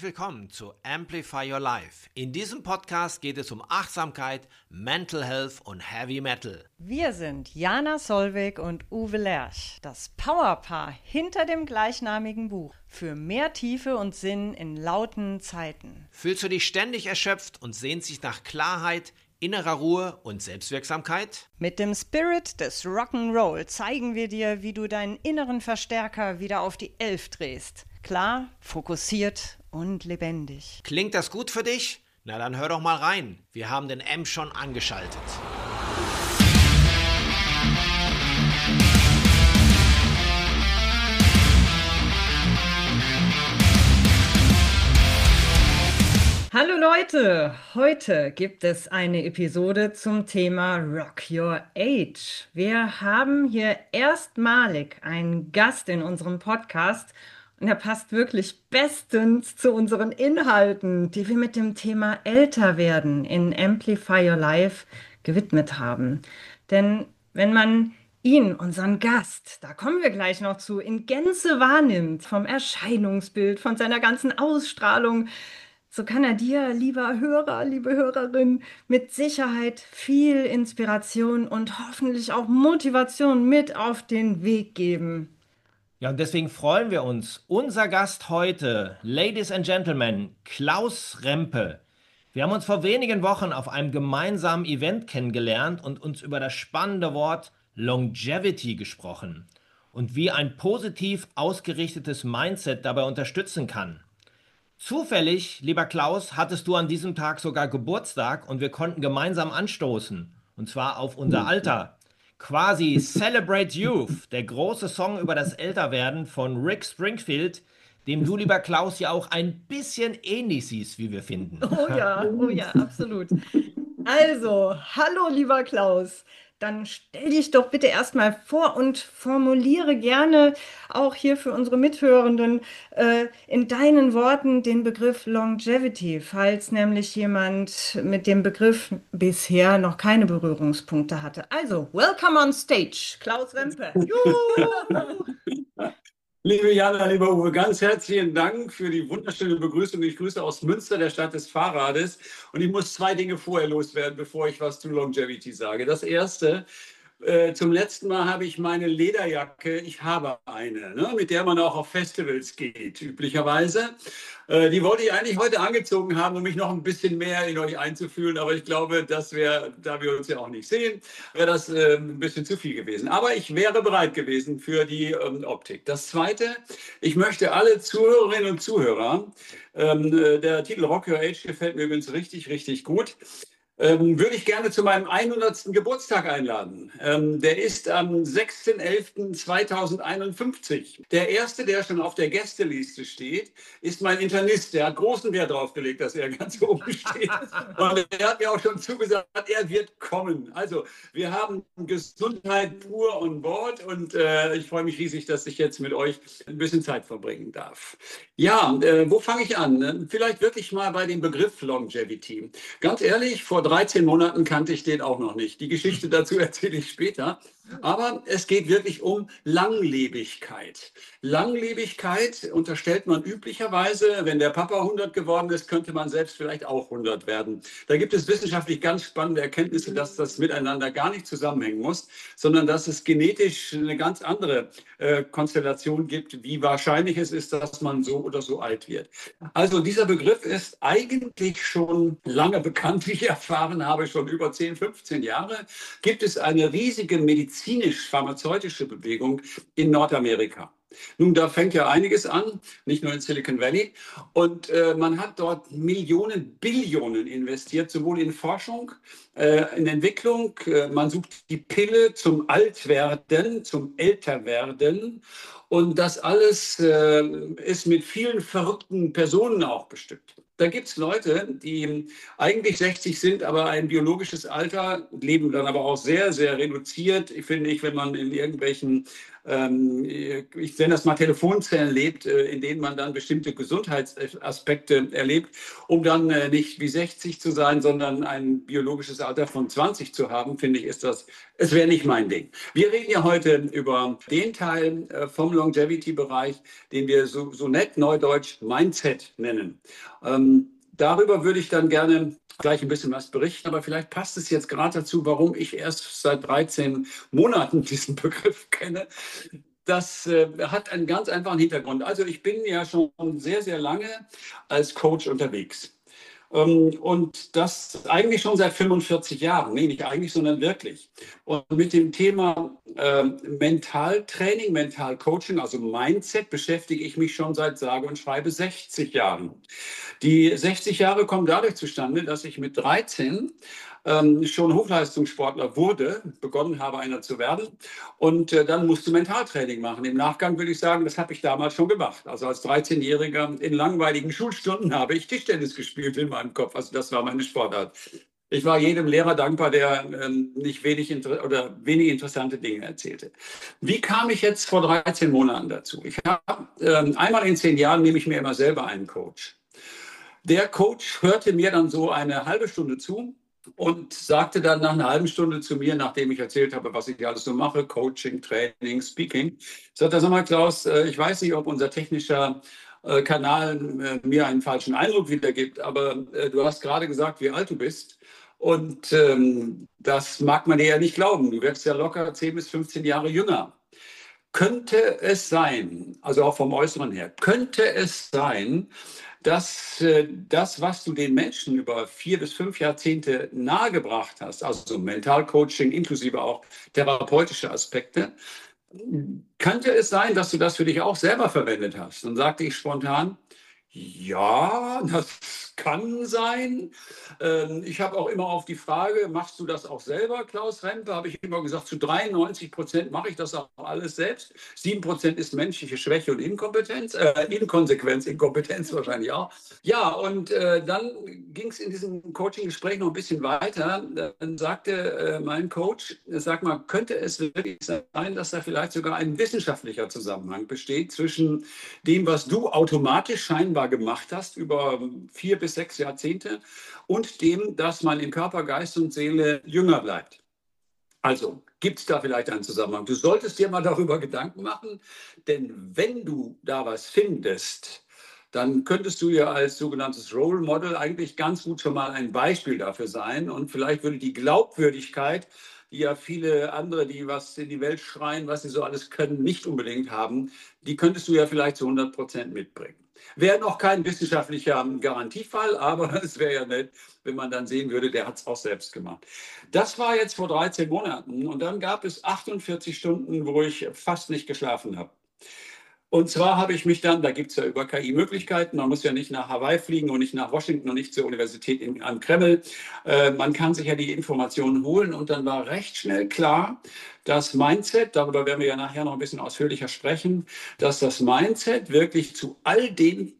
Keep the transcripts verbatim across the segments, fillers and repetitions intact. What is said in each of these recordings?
willkommen zu Amplify Your Life. In diesem Podcast geht es um Achtsamkeit, Mental Health und Heavy Metal. Wir sind Jana Solveig und Uwe Lerch, das Powerpaar hinter dem gleichnamigen Buch für mehr Tiefe und Sinn in lauten Zeiten. Fühlst du dich ständig erschöpft und sehnst dich nach Klarheit, innerer Ruhe und Selbstwirksamkeit? Mit dem Spirit des Rock'n'Roll zeigen wir dir, wie du deinen inneren Verstärker wieder auf die Elf drehst. Klar, fokussiert und lebendig. Klingt das gut für dich? Na dann hör doch mal rein. Wir haben den M schon angeschaltet. Hallo Leute, heute gibt es eine Episode zum Thema Rock Your Age. Wir haben hier erstmalig einen Gast in unserem Podcast und er passt wirklich bestens zu unseren Inhalten, die wir mit dem Thema Älterwerden in Amplify Your Life gewidmet haben. Denn wenn man ihn, unseren Gast, da kommen wir gleich noch zu, in Gänze wahrnimmt, vom Erscheinungsbild, von seiner ganzen Ausstrahlung, so kann er dir, lieber Hörer, liebe Hörerin, mit Sicherheit viel Inspiration und hoffentlich auch Motivation mit auf den Weg geben. Ja, und deswegen freuen wir uns. Unser Gast heute, Ladies and Gentlemen, Klaus Rempe. Wir haben uns vor wenigen Wochen auf einem gemeinsamen Event kennengelernt und uns über das spannende Wort Longevity gesprochen und wie ein positiv ausgerichtetes Mindset dabei unterstützen kann. Zufällig, lieber Klaus, hattest du an diesem Tag sogar Geburtstag und wir konnten gemeinsam anstoßen. Und zwar auf unser Alter. Quasi Celebrate Youth, der große Song über das Älterwerden von Rick Springfield, dem du, lieber Klaus, ja auch ein bisschen ähnlich siehst, wie wir finden. Oh ja, oh ja, absolut. Also, hallo lieber Klaus. Dann stell dich doch bitte erstmal vor und formuliere gerne auch hier für unsere Mithörenden äh, in deinen Worten den Begriff Longevity, falls nämlich jemand mit dem Begriff bisher noch keine Berührungspunkte hatte. Also, welcome on stage, Klaus Rempe. Juhu! Liebe Jana, lieber Uwe, ganz herzlichen Dank für die wunderschöne Begrüßung. Ich grüße aus Münster, der Stadt des Fahrrades. Und ich muss zwei Dinge vorher loswerden, bevor ich was zu Longevity sage. Das erste, äh, zum letzten Mal habe ich meine Lederjacke, ich habe eine, ne, mit der man auch auf Festivals geht, üblicherweise. Äh, die wollte ich eigentlich heute angezogen haben, um mich noch ein bisschen mehr in euch einzufühlen. Aber ich glaube, das wäre, da wir uns ja auch nicht sehen, wäre das äh, ein bisschen zu viel gewesen. Aber ich wäre bereit gewesen für die ähm, Optik. Das Zweite, ich möchte alle Zuhörerinnen und Zuhörer, ähm, der Titel Rock Your Age gefällt mir übrigens richtig, richtig gut, Ähm, würde ich gerne zu meinem hundertsten Geburtstag einladen. Ähm, der ist am sechster elfter zweitausendeinundfünfzig. Der erste, der schon auf der Gästeliste steht, ist mein Internist. Der hat großen Wert darauf gelegt, dass er ganz oben steht. Und er hat mir auch schon zugesagt, er wird kommen. Also wir haben Gesundheit pur on board und äh, ich freue mich riesig, dass ich jetzt mit euch ein bisschen Zeit verbringen darf. Ja, äh, wo fange ich an? Vielleicht wirklich mal bei dem Begriff Longevity. Ganz ehrlich, vor dreizehn Monaten kannte ich den auch noch nicht. Die Geschichte dazu erzähle ich später. Aber es geht wirklich um Langlebigkeit. Langlebigkeit unterstellt man üblicherweise, wenn der Papa hundert geworden ist, könnte man selbst vielleicht auch hundert werden. Da gibt es wissenschaftlich ganz spannende Erkenntnisse, dass das miteinander gar nicht zusammenhängen muss, sondern dass es genetisch eine ganz andere äh, Konstellation gibt, wie wahrscheinlich es ist, dass man so oder so alt wird. Also dieser Begriff ist eigentlich schon lange bekannt, wie ich erfahren habe, schon über zehn, fünfzehn Jahre. Gibt es eine riesige Medizin medizinisch-pharmazeutische Bewegung in Nordamerika. Nun, da fängt ja einiges an, nicht nur in Silicon Valley. Und äh, man hat dort Millionen, Billionen investiert, sowohl in Forschung, äh, in Entwicklung. Äh, man sucht die Pille zum Altwerden, zum Älterwerden. Und das alles äh, ist mit vielen verrückten Personen auch bestückt. Da gibt es Leute, die eigentlich sechzig sind, aber ein biologisches Alter, leben dann aber auch sehr, sehr reduziert, finde ich, wenn man in irgendwelchen ähm, ich nenne das mal Telefonzellen lebt, äh, in denen man dann bestimmte Gesundheitsaspekte erlebt, um dann äh, nicht wie sechzig zu sein, sondern ein biologisches Alter von zwanzig zu haben, finde ich, ist das, es wäre nicht mein Ding. Wir reden ja heute über den Teil äh, vom Longevity-Bereich, den wir so, so nett neudeutsch Mindset nennen. Ähm, darüber würde ich dann gerne gleich ein bisschen was berichten, aber vielleicht passt es jetzt gerade dazu, warum ich erst seit dreizehn Monaten diesen Begriff kenne. Das äh, hat einen ganz einfachen Hintergrund. Also ich bin ja schon sehr, sehr lange als Coach unterwegs. Ähm, und das eigentlich schon seit fünfundvierzig Jahren. Nee, nicht eigentlich, sondern wirklich. Und mit dem Thema äh, Mentaltraining, Mentalcoaching, also Mindset, beschäftige ich mich schon seit sage und schreibe sechzig Jahren. Die sechzig Jahre kommen dadurch zustande, dass ich mit dreizehn ähm, schon Hochleistungssportler wurde, begonnen habe, einer zu werden. Und äh, dann musste Mentaltraining machen. Im Nachgang würde ich sagen, das habe ich damals schon gemacht. Also als dreizehnjähriger in langweiligen Schulstunden habe ich Tischtennis gespielt in meinem Kopf. Also das war meine Sportart. Ich war jedem Lehrer dankbar, der ähm, nicht wenig oder wenig interessante Dinge erzählte. Wie kam ich jetzt vor dreizehn Monaten dazu? Ich habe ähm, einmal in zehn Jahren nehme ich mir immer selber einen Coach. Der Coach hörte mir dann so eine halbe Stunde zu und sagte dann nach einer halben Stunde zu mir, nachdem ich erzählt habe, was ich alles so mache, Coaching, Training, Speaking, sagt er, sag mal, Klaus, ich weiß nicht, ob unser technischer Kanal mir einen falschen Eindruck wiedergibt, aber du hast gerade gesagt, wie alt du bist. Und ähm, das mag man dir ja nicht glauben. Du wirst ja locker zehn bis fünfzehn Jahre jünger. Könnte es sein, also auch vom Äußeren her, könnte es sein, dass äh, das, was du den Menschen über vier bis fünf Jahrzehnte nahegebracht hast, also Mentalcoaching inklusive auch therapeutische Aspekte, könnte es sein, dass du das für dich auch selber verwendet hast? Dann sagte ich spontan, ja, das kann sein. Ähm, ich habe auch immer auf die Frage, machst du das auch selber, Klaus Rempe? Habe ich immer gesagt, zu dreiundneunzig Prozent mache ich das auch alles selbst. sieben Prozent ist menschliche Schwäche und Inkompetenz, äh, Inkonsequenz, Inkompetenz wahrscheinlich auch. Ja, und äh, dann ging es in diesem Coaching-Gespräch noch ein bisschen weiter. Dann sagte äh, mein Coach, sag mal, könnte es wirklich sein, dass da vielleicht sogar ein wissenschaftlicher Zusammenhang besteht zwischen dem, was du automatisch scheinbar gemacht hast über vier bis sechs Jahrzehnte und dem, dass man in Körper, Geist und Seele jünger bleibt. Also gibt es da vielleicht einen Zusammenhang? Du solltest dir mal darüber Gedanken machen, denn wenn du da was findest, dann könntest du ja als sogenanntes Role Model eigentlich ganz gut schon mal ein Beispiel dafür sein und vielleicht würde die Glaubwürdigkeit, die ja viele andere, die was in die Welt schreien, was sie so alles können, nicht unbedingt haben, die könntest du ja vielleicht zu hundert Prozent mitbringen. Wäre noch kein wissenschaftlicher Garantiefall, aber es wäre ja nett, wenn man dann sehen würde, der hat es auch selbst gemacht. Das war jetzt vor dreizehn Monaten und dann gab es achtundvierzig Stunden, wo ich fast nicht geschlafen habe. Und zwar habe ich mich dann, da gibt es ja über K I Möglichkeiten, man muss ja nicht nach Hawaii fliegen und nicht nach Washington und nicht zur Universität in, am Kreml. Äh, man kann sich ja die Informationen holen und dann war recht schnell klar, dass Mindset, darüber werden wir ja nachher noch ein bisschen ausführlicher sprechen, dass das Mindset wirklich zu all den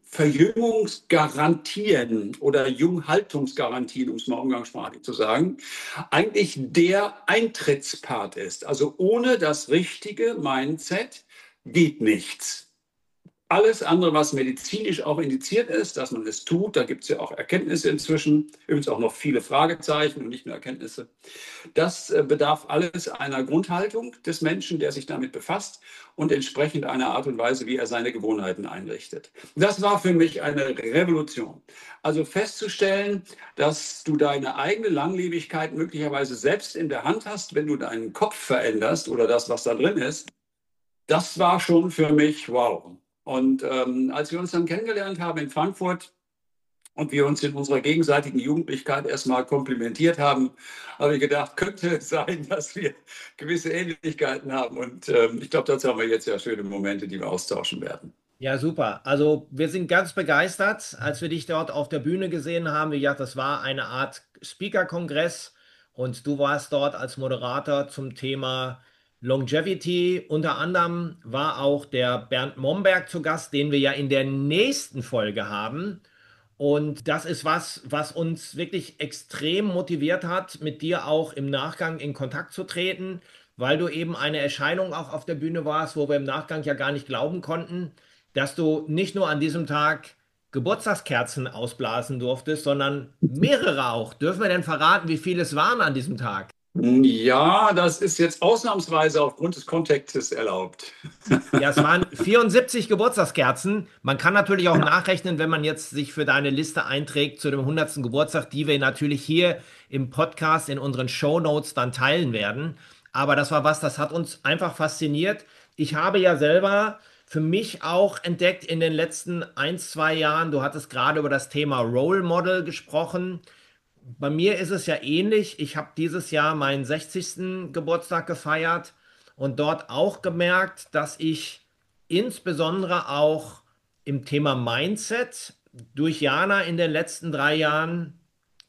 Verjüngungsgarantien oder Junghaltungsgarantien, um es mal umgangssprachlich zu sagen, eigentlich der Eintrittspart ist. Also ohne das richtige Mindset geht nichts. Alles andere, was medizinisch auch indiziert ist, dass man es tut, da gibt es ja auch Erkenntnisse inzwischen, übrigens auch noch viele Fragezeichen und nicht nur Erkenntnisse. Das bedarf alles einer Grundhaltung des Menschen, der sich damit befasst und entsprechend einer Art und Weise, wie er seine Gewohnheiten einrichtet. Das war für mich eine Revolution. Also festzustellen, dass du deine eigene Langlebigkeit möglicherweise selbst in der Hand hast, wenn du deinen Kopf veränderst oder das, was da drin ist, das war schon für mich wow. Und ähm, als wir uns dann kennengelernt haben in Frankfurt und wir uns in unserer gegenseitigen Jugendlichkeit erstmal komplimentiert haben, habe ich gedacht, könnte es sein, dass wir gewisse Ähnlichkeiten haben. Und ähm, ich glaube, dazu haben wir jetzt ja schöne Momente, die wir austauschen werden. Ja, super. Also wir sind ganz begeistert, als wir dich dort auf der Bühne gesehen haben. Wie gesagt, das war eine Art Speaker-Kongress und du warst dort als Moderator zum Thema Longevity. Unter anderem war auch der Bernd Momberg zu Gast, den wir ja in der nächsten Folge haben. Und das ist was, was uns wirklich extrem motiviert hat, mit dir auch im Nachgang in Kontakt zu treten, weil du eben eine Erscheinung auch auf der Bühne warst, wo wir im Nachgang ja gar nicht glauben konnten, dass du nicht nur an diesem Tag Geburtstagskerzen ausblasen durftest, sondern mehrere auch. Dürfen wir denn verraten, wie viele es waren an diesem Tag? Ja, das ist jetzt ausnahmsweise aufgrund des Kontextes erlaubt. Ja, es waren vierundsiebzig Geburtstagskerzen. Man kann natürlich auch nachrechnen, wenn man jetzt sich für deine Liste einträgt zu dem hundertsten Geburtstag, die wir natürlich hier im Podcast in unseren Shownotes dann teilen werden. Aber das war was, das hat uns einfach fasziniert. Ich habe ja selber für mich auch entdeckt in den letzten ein, zwei Jahren, du hattest gerade über das Thema Role Model gesprochen. Bei mir ist es ja ähnlich. Ich habe dieses Jahr meinen sechzigsten Geburtstag gefeiert und dort auch gemerkt, dass ich insbesondere auch im Thema Mindset durch Jana in den letzten drei Jahren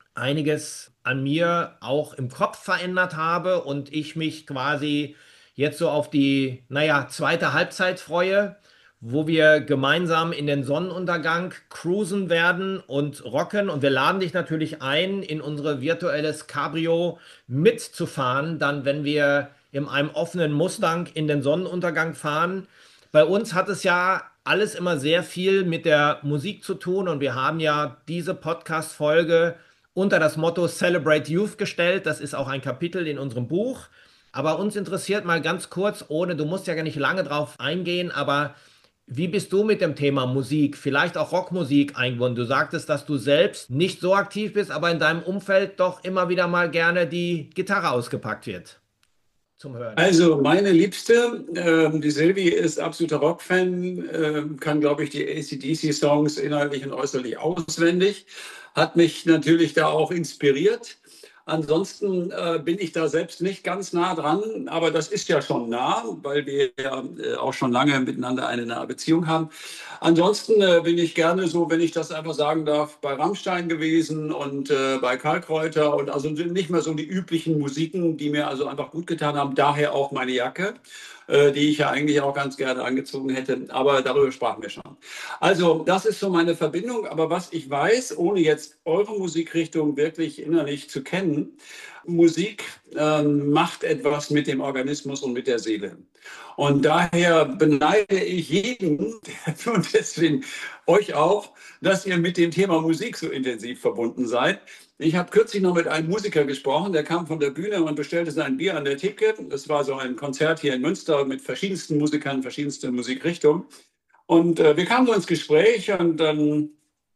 einiges an mir auch im Kopf verändert habe und ich mich quasi jetzt so auf die, naja, zweite Halbzeit freue, wo wir gemeinsam in den Sonnenuntergang cruisen werden und rocken. Und wir laden dich natürlich ein, in unsere virtuelles Cabrio mitzufahren, dann, wenn wir in einem offenen Mustang in den Sonnenuntergang fahren. Bei uns hat es ja alles immer sehr viel mit der Musik zu tun und wir haben ja diese Podcast-Folge unter das Motto Celebrate Youth gestellt. Das ist auch ein Kapitel in unserem Buch. Aber uns interessiert mal ganz kurz, ohne, du musst ja gar nicht lange drauf eingehen, aber wie bist du mit dem Thema Musik, vielleicht auch Rockmusik eingebunden? Du sagtest, dass du selbst nicht so aktiv bist, aber in deinem Umfeld doch immer wieder mal gerne die Gitarre ausgepackt wird zum Hören. Also meine Liebste, ähm, die Silvi, ist absoluter Rockfan, ähm, kann, glaube ich, die A C D C-Songs inhaltlich und äußerlich auswendig, hat mich natürlich da auch inspiriert. Ansonsten äh, bin ich da selbst nicht ganz nah dran, aber das ist ja schon nah, weil wir ja äh, auch schon lange miteinander eine nahe Beziehung haben. Ansonsten äh, bin ich gerne so, wenn ich das einfach sagen darf, bei Rammstein gewesen und äh, bei Karl Kräuter und also nicht mehr so die üblichen Musiken, die mir also einfach gut getan haben. Daher auch meine Jacke, äh, die ich ja eigentlich auch ganz gerne angezogen hätte, aber darüber sprachen wir schon. Also das ist so meine Verbindung, aber was ich weiß, ohne jetzt eure Musikrichtung wirklich innerlich zu kennen, Musik ähm, macht etwas mit dem Organismus und mit der Seele. Und daher beneide ich jeden und deswegen euch auch, dass ihr mit dem Thema Musik so intensiv verbunden seid. Ich habe kürzlich noch mit einem Musiker gesprochen, der kam von der Bühne und bestellte sein Bier an der Theke. Das war so ein Konzert hier in Münster mit verschiedensten Musikern, verschiedensten Musikrichtungen. Und äh, wir kamen so ins Gespräch und dann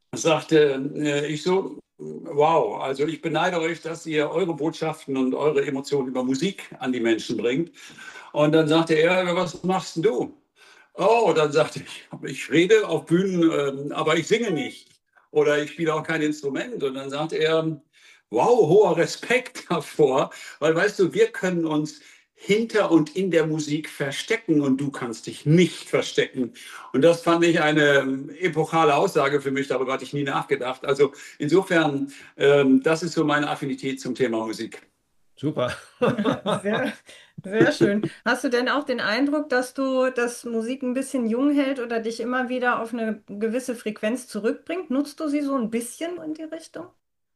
sagte äh, ich so, wow, also ich beneide euch, dass ihr eure Botschaften und eure Emotionen über Musik an die Menschen bringt. Und dann sagte er, was machst denn du? Oh, dann sagte ich, ich rede auf Bühnen, ähm, aber ich singe nicht. Oder ich spiele auch kein Instrument. Und dann sagte er, wow, hoher Respekt davor, weil weißt du, wir können uns hinter und in der Musik verstecken und du kannst dich nicht verstecken. Und das fand ich eine epochale Aussage für mich, darüber hatte ich nie nachgedacht. Also insofern, ähm, das ist so meine Affinität zum Thema Musik. Super. Sehr, sehr schön. Hast du denn auch den Eindruck, dass du das Musik ein bisschen jung hält oder dich immer wieder auf eine gewisse Frequenz zurückbringt? Nutzt du sie so ein bisschen in die Richtung?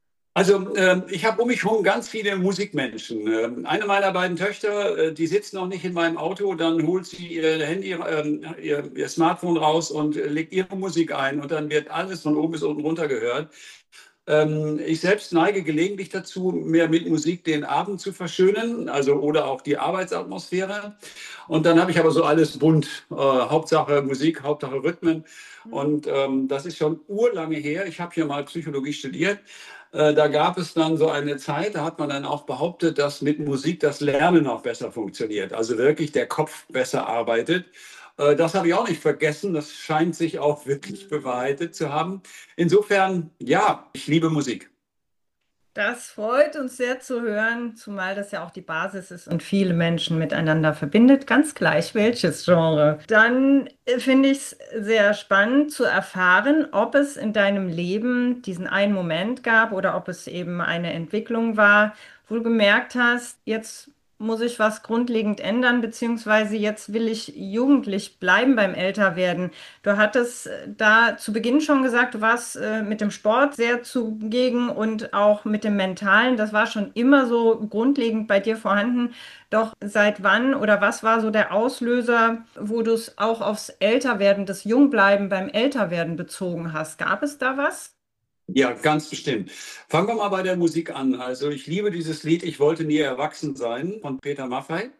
Also ähm, ich habe um mich herum ganz viele Musikmenschen. Ähm, eine meiner beiden Töchter, äh, die sitzt noch nicht in meinem Auto, dann holt sie ihr Handy, ähm, ihr, ihr Smartphone raus und äh, legt ihre Musik ein und dann wird alles von oben bis unten runter gehört. Ähm, ich selbst neige gelegentlich dazu, mehr mit Musik den Abend zu verschönen, also oder auch die Arbeitsatmosphäre. Und dann habe ich aber so alles bunt. Äh, Hauptsache Musik, Hauptsache Rhythmen. Und ähm, das ist schon urlange her. Ich habe hier mal Psychologie studiert. Äh, da gab es dann so eine Zeit, da hat man dann auch behauptet, dass mit Musik das Lernen auch besser funktioniert. Also wirklich der Kopf besser arbeitet. Äh, das habe ich auch nicht vergessen. Das scheint sich auch wirklich bewahrheitet zu haben. Insofern, ja, ich liebe Musik. Das freut uns sehr zu hören, zumal das ja auch die Basis ist und viele Menschen miteinander verbindet, ganz gleich welches Genre. Dann äh, finde ich es sehr spannend zu erfahren, ob es in deinem Leben diesen einen Moment gab oder ob es eben eine Entwicklung war, wo du gemerkt hast, jetzt muss ich was grundlegend ändern, beziehungsweise jetzt will ich jugendlich bleiben beim Älterwerden. Du hattest äh, da zu Beginn schon gesagt, du warst äh, mit dem Sport sehr zugegen und auch mit dem Mentalen. Das war schon immer so grundlegend bei dir vorhanden. Doch seit wann oder was war so der Auslöser, wo du es auch aufs Älterwerden, das Jungbleiben beim Älterwerden bezogen hast? Gab es da was? Ja, ganz bestimmt. Fangen wir mal bei der Musik an. Also ich liebe dieses Lied Ich wollte nie erwachsen sein von Peter Maffay.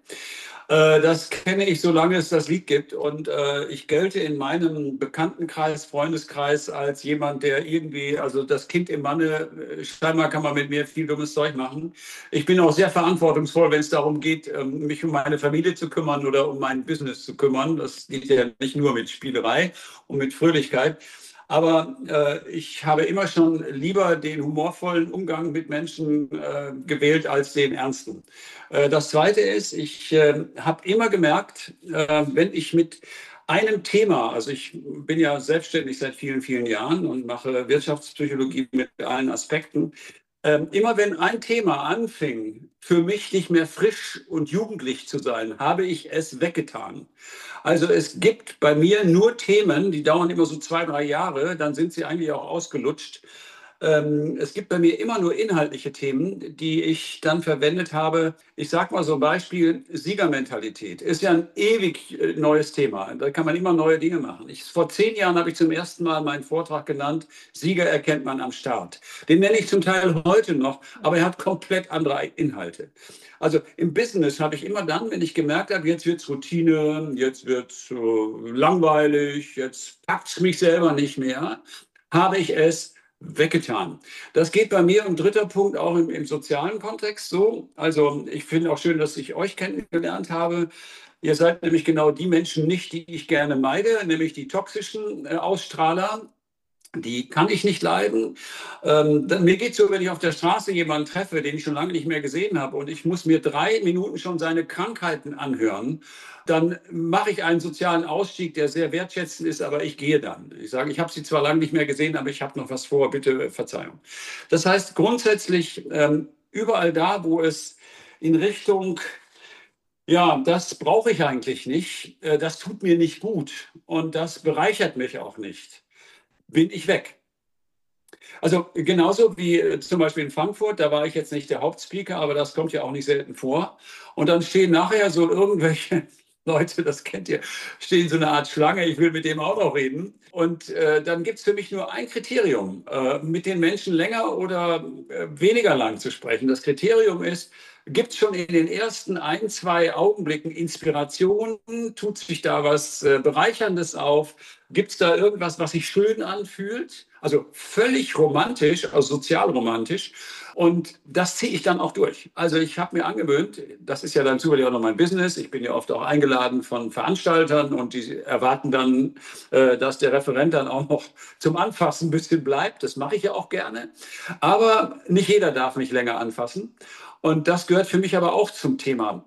Äh, das kenne ich, solange es das Lied gibt. Und äh, ich gelte in meinem Bekanntenkreis, Freundeskreis als jemand, der irgendwie, also das Kind im Manne, äh, scheinbar kann man mit mir viel dummes Zeug machen. Ich bin auch sehr verantwortungsvoll, wenn es darum geht, ähm, mich um meine Familie zu kümmern oder um mein Business zu kümmern. Das geht ja nicht nur mit Spielerei und mit Fröhlichkeit. Aber äh, ich habe immer schon lieber den humorvollen Umgang mit Menschen äh, gewählt als den ernsten. Äh, das Zweite ist, ich äh, habe immer gemerkt, äh, wenn ich mit einem Thema, also ich bin ja selbstständig seit vielen, vielen Jahren und mache Wirtschaftspsychologie mit allen Aspekten. Ähm, immer wenn ein Thema anfing, für mich nicht mehr frisch und jugendlich zu sein, habe ich es weggetan. Also es gibt bei mir nur Themen, die dauern immer so zwei, drei Jahre, dann sind sie eigentlich auch ausgelutscht. Ähm, es gibt bei mir immer nur inhaltliche Themen, die ich dann verwendet habe. Ich sage mal so ein Beispiel, Siegermentalität ist ja ein ewig äh, neues Thema. Da kann man immer neue Dinge machen. Ich, vor zehn Jahren habe ich zum ersten Mal meinen Vortrag genannt, Sieger erkennt man am Start. Den nenne ich zum Teil heute noch, aber er hat komplett andere Inhalte. Also im Business habe ich immer dann, wenn ich gemerkt habe, jetzt wird es Routine, jetzt wird es äh, langweilig, jetzt packt es mich selber nicht mehr, habe ich es weggetan. Das geht bei mir, ein dritter Punkt, auch im, im sozialen Kontext so. Also ich finde auch schön, dass ich euch kennengelernt habe. Ihr seid nämlich genau die Menschen nicht, die ich gerne meide, nämlich die toxischen äh, Ausstrahler. Die kann ich nicht leiden. Ähm, dann, mir geht es so, wenn ich auf der Straße jemanden treffe, den ich schon lange nicht mehr gesehen habe und ich muss mir drei Minuten schon seine Krankheiten anhören, dann mache ich einen sozialen Ausstieg, der sehr wertschätzend ist, aber ich gehe dann. Ich sage, ich habe Sie zwar lange nicht mehr gesehen, aber ich habe noch was vor, bitte äh, Verzeihung. Das heißt grundsätzlich, ähm, überall da, wo es in Richtung, ja, das brauche ich eigentlich nicht, äh, das tut mir nicht gut und das bereichert mich auch nicht, bin ich weg. Also genauso wie äh, zum Beispiel in Frankfurt, da war ich jetzt nicht der Hauptspeaker, aber das kommt ja auch nicht selten vor. Und dann stehen nachher so irgendwelche Leute, das kennt ihr, stehen so eine Art Schlange, ich will mit dem auch noch reden. Und äh, dann gibt es für mich nur ein Kriterium, äh, mit den Menschen länger oder äh, weniger lang zu sprechen. Das Kriterium ist, gibt es schon in den ersten ein, zwei Augenblicken Inspiration? Tut sich da was äh, Bereicherndes auf? Gibt es da irgendwas, was sich schön anfühlt? Also völlig romantisch, also sozialromantisch. Und das ziehe ich dann auch durch. Also ich habe mir angewöhnt, das ist ja dann zufällig auch noch mein Business. Ich bin ja oft auch eingeladen von Veranstaltern und die erwarten dann, äh, dass der Referent dann auch noch zum Anfassen ein bisschen bleibt. Das mache ich ja auch gerne. Aber nicht jeder darf mich länger anfassen. Und das gehört für mich aber auch zum Thema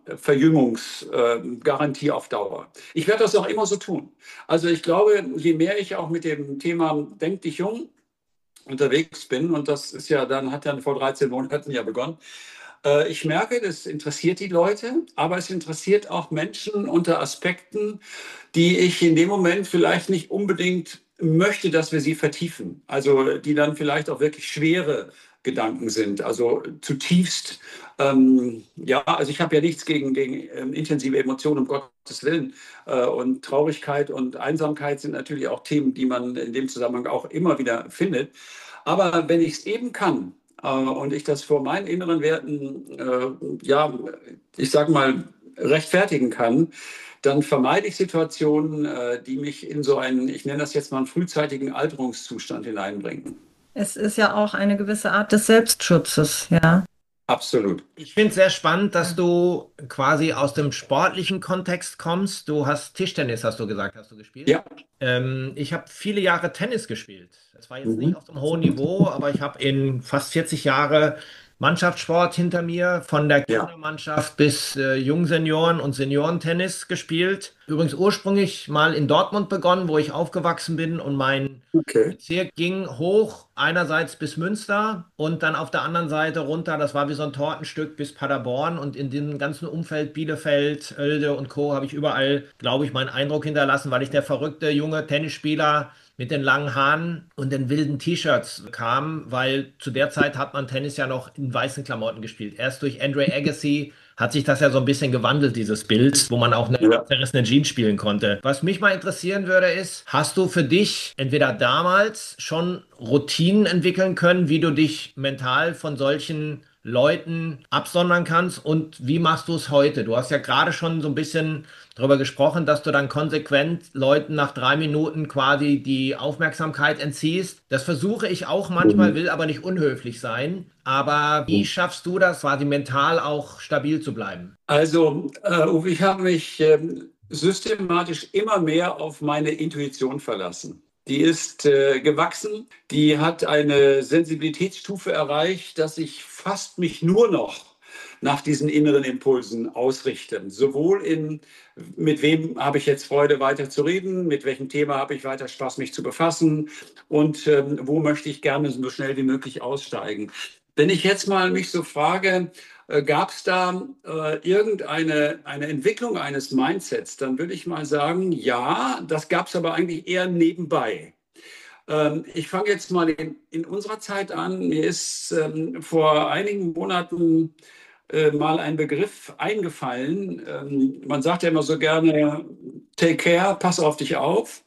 Verjüngungsgarantie auf Dauer. Ich werde das auch immer so tun. Also ich glaube, je mehr ich auch mit dem Thema Denk dich jung unterwegs bin, und das ist ja dann, hat dann vor dreizehn Monaten ja begonnen, äh, ich merke, das interessiert die Leute, aber es interessiert auch Menschen unter Aspekten, die ich in dem Moment vielleicht nicht unbedingt möchte, dass wir sie vertiefen. Also die dann vielleicht auch wirklich schwere Gedanken sind, also zutiefst, ähm, ja, also ich habe ja nichts gegen, gegen ähm, intensive Emotionen, um Gottes Willen. Äh, und Traurigkeit und Einsamkeit sind natürlich auch Themen, die man in dem Zusammenhang auch immer wieder findet. Aber wenn ich es eben kann äh, und ich das vor meinen inneren Werten, äh, ja, ich sage mal, rechtfertigen kann, dann vermeide ich Situationen, äh, die mich in so einen, ich nenne das jetzt mal einen frühzeitigen Alterungszustand hineinbringen. Es ist ja auch eine gewisse Art des Selbstschutzes, ja. Absolut. Ich finde es sehr spannend, dass Ja. du quasi aus dem sportlichen Kontext kommst. Du hast Tischtennis, hast du gesagt, hast du gespielt? Ja. Ähm, ich habe viele Jahre Tennis gespielt. Es war jetzt nicht Mhm. auf einem hohen Niveau, aber ich habe in fast vierzig Jahre Mannschaftssport hinter mir, von der Ja, Kindermannschaft bis äh, Jungsenioren- und Seniorentennis gespielt. Übrigens ursprünglich mal in Dortmund begonnen, wo ich aufgewachsen bin und mein okay. Bezirk ging hoch, einerseits bis Münster und dann auf der anderen Seite runter, das war wie so ein Tortenstück bis Paderborn und in dem ganzen Umfeld Bielefeld, Oelde und Co. habe ich überall, glaube ich, meinen Eindruck hinterlassen, weil ich der verrückte junge Tennisspieler mit den langen Haaren und den wilden T-Shirts kam, weil zu der Zeit hat man Tennis ja noch in weißen Klamotten gespielt. Erst durch Andre Agassi hat sich das ja so ein bisschen gewandelt, dieses Bild, wo man auch eine Ja. zerrissene Jeans spielen konnte. Was mich mal interessieren würde, ist, hast du für dich entweder damals schon Routinen entwickeln können, wie du dich mental von solchen Leuten absondern kannst und wie machst du es heute? Du hast ja gerade schon so ein bisschen darüber gesprochen, dass du dann konsequent Leuten nach drei Minuten quasi die Aufmerksamkeit entziehst. Das versuche ich auch manchmal, will aber nicht unhöflich sein. Aber wie schaffst du das, quasi mental auch stabil zu bleiben? Also, äh, Uwe, ich habe mich ähm, systematisch immer mehr auf meine Intuition verlassen. Die ist äh, gewachsen, die hat eine Sensibilitätsstufe erreicht, dass ich fast mich nur noch nach diesen inneren Impulsen ausrichte. Sowohl in, mit wem habe ich jetzt Freude weiter zu reden, mit welchem Thema habe ich weiter Spaß, mich zu befassen und ähm, wo möchte ich gerne so schnell wie möglich aussteigen. Wenn ich jetzt mal mich so frage, äh, gab es da äh, irgendeine eine Entwicklung eines Mindsets, dann würde ich mal sagen, ja, das gab es aber eigentlich eher nebenbei. Ähm, ich fange jetzt mal in, in unserer Zeit an. Mir ist ähm, vor einigen Monaten äh, mal ein Begriff eingefallen. Ähm, man sagt ja immer so gerne, take care, pass auf dich auf.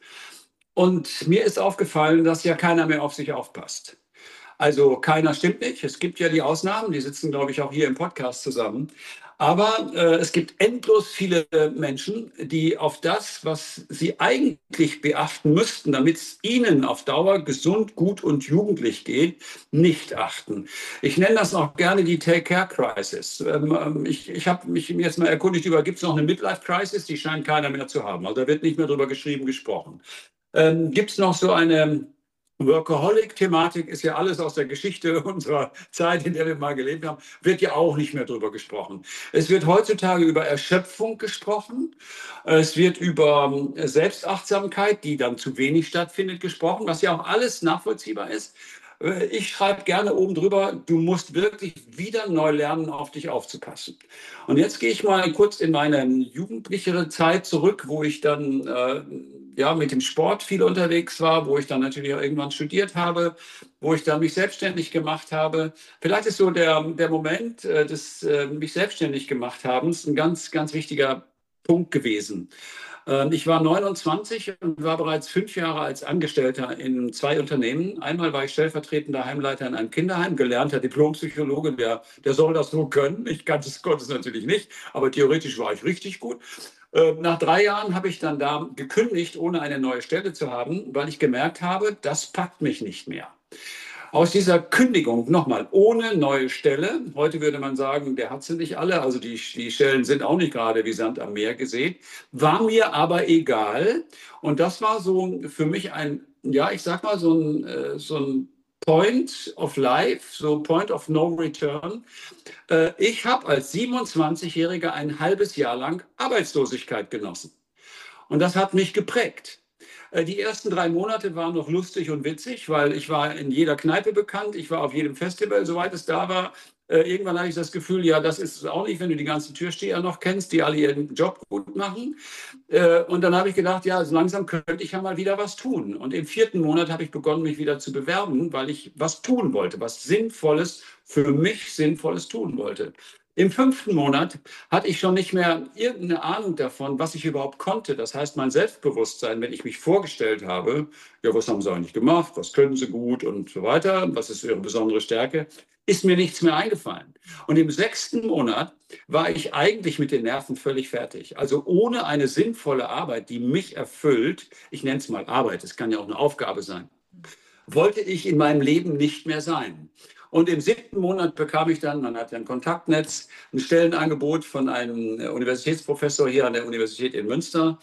Und mir ist aufgefallen, dass ja keiner mehr auf sich aufpasst. Also keiner stimmt nicht. Es gibt ja die Ausnahmen, die sitzen, glaube ich, auch hier im Podcast zusammen. Aber äh, es gibt endlos viele Menschen, die auf das, was sie eigentlich beachten müssten, damit es ihnen auf Dauer gesund, gut und jugendlich geht, nicht achten. Ich nenne das auch gerne die Take-Care-Crisis. Ähm, ich ich habe mich jetzt mal erkundigt über, gibt es noch eine Midlife-Crisis? Die scheint keiner mehr zu haben. Also da wird nicht mehr drüber geschrieben, gesprochen. Ähm, gibt es noch so eine Workaholic-Thematik, ist ja alles aus der Geschichte unserer Zeit, in der wir mal gelebt haben, wird ja auch nicht mehr drüber gesprochen. Es wird heutzutage über Erschöpfung gesprochen. Es wird über ähm, Selbstachtsamkeit, die dann zu wenig stattfindet, gesprochen, was ja auch alles nachvollziehbar ist. Äh, Ich schreibe gerne oben drüber, du musst wirklich wieder neu lernen, auf dich aufzupassen. Und jetzt gehe ich mal kurz in meine jugendlichere Zeit zurück, wo ich dann äh, ja, mit dem Sport viel unterwegs war, wo ich dann natürlich auch irgendwann studiert habe, wo ich dann mich selbstständig gemacht habe. Vielleicht ist so der, der Moment äh, des äh, mich selbstständig gemacht habens ein ganz, ganz wichtiger Punkt gewesen. Ähm, Ich war neunundzwanzig und war bereits fünf Jahre als Angestellter in zwei Unternehmen. Einmal war ich stellvertretender Heimleiter in einem Kinderheim, gelernter Diplompsychologe, der, der soll das so können. Ich kannte es Gottes natürlich nicht, aber theoretisch war ich richtig gut. Äh, Nach drei Jahren habe ich dann da gekündigt, ohne eine neue Stelle zu haben, weil ich gemerkt habe, das packt mich nicht mehr. Aus dieser Kündigung, nochmal, ohne neue Stelle, heute würde man sagen, der hat sie nicht alle, also die, die Stellen sind auch nicht gerade wie Sand am Meer gesät, war mir aber egal. Und das war so für mich ein, ja, ich sag mal, so ein, äh, so ein Point of Life, so Point of No Return. Äh, Ich habe als siebenundzwanzigjähriger ein halbes Jahr lang Arbeitslosigkeit genossen. Und das hat mich geprägt. Äh, Die ersten drei Monate waren noch lustig und witzig, weil ich war in jeder Kneipe bekannt, ich war auf jedem Festival, soweit es da war. Äh, Irgendwann hatte ich das Gefühl, ja, das ist es auch nicht, wenn du die ganzen Türsteher noch kennst, die alle ihren Job gut machen. Äh, Und dann habe ich gedacht, ja, so langsam könnte ich ja mal wieder was tun. Und im vierten Monat habe ich begonnen, mich wieder zu bewerben, weil ich was tun wollte, was Sinnvolles, für mich Sinnvolles tun wollte. Im fünften Monat hatte ich schon nicht mehr irgendeine Ahnung davon, was ich überhaupt konnte. Das heißt, mein Selbstbewusstsein, wenn ich mich vorgestellt habe, ja, was haben Sie eigentlich gemacht, was können Sie gut und so weiter, was ist Ihre besondere Stärke, ist mir nichts mehr eingefallen. Und im sechsten Monat war ich eigentlich mit den Nerven völlig fertig. Also ohne eine sinnvolle Arbeit, die mich erfüllt, ich nenne es mal Arbeit, es kann ja auch eine Aufgabe sein, wollte ich in meinem Leben nicht mehr sein. Und im siebten Monat bekam ich dann, man hat ja ein Kontaktnetz, ein Stellenangebot von einem Universitätsprofessor hier an der Universität in Münster.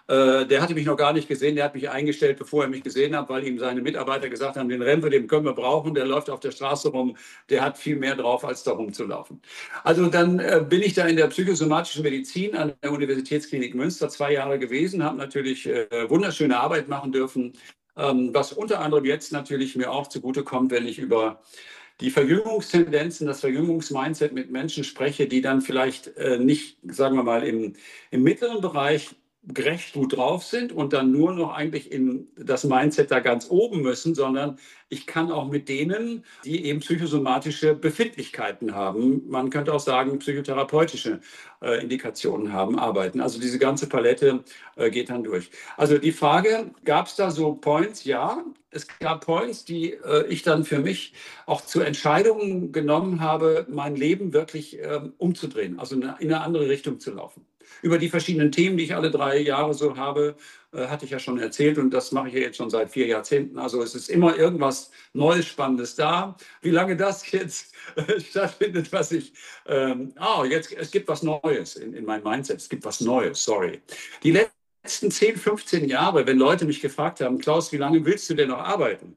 Äh, der hatte mich noch gar nicht gesehen, der hat mich eingestellt, bevor er mich gesehen hat, weil ihm seine Mitarbeiter gesagt haben, den Rempe, den können wir brauchen, der läuft auf der Straße rum, der hat viel mehr drauf, als da rumzulaufen. Also dann äh, bin ich da in der psychosomatischen Medizin an der Universitätsklinik Münster zwei Jahre gewesen, habe natürlich äh, wunderschöne Arbeit machen dürfen, ähm, was unter anderem jetzt natürlich mir auch zugutekommt, wenn ich über die Verjüngungstendenzen, das Verjüngungsmindset mit Menschen spreche, die dann vielleicht äh, nicht, sagen wir mal, im, im mittleren Bereich gerecht gut drauf sind und dann nur noch eigentlich in das Mindset da ganz oben müssen, sondern ich kann auch mit denen, die eben psychosomatische Befindlichkeiten haben, man könnte auch sagen psychotherapeutische äh, Indikationen haben, arbeiten. Also diese ganze Palette äh, geht dann durch. Also die Frage, gab es da so Points? Ja, es gab Points, die äh, ich dann für mich auch zu Entscheidungen genommen habe, mein Leben wirklich äh, umzudrehen, also in eine andere Richtung zu laufen. Über die verschiedenen Themen, die ich alle drei Jahre so habe, äh, hatte ich ja schon erzählt und das mache ich ja jetzt schon seit vier Jahrzehnten. Also es ist immer irgendwas Neues, Spannendes da. Wie lange das jetzt äh, stattfindet, was ich, ähm, ah, jetzt, es gibt was Neues in, in meinem Mindset, es gibt was Neues, sorry. Die letzten zehn, fünfzehn Jahre, wenn Leute mich gefragt haben, Klaus, wie lange willst du denn noch arbeiten?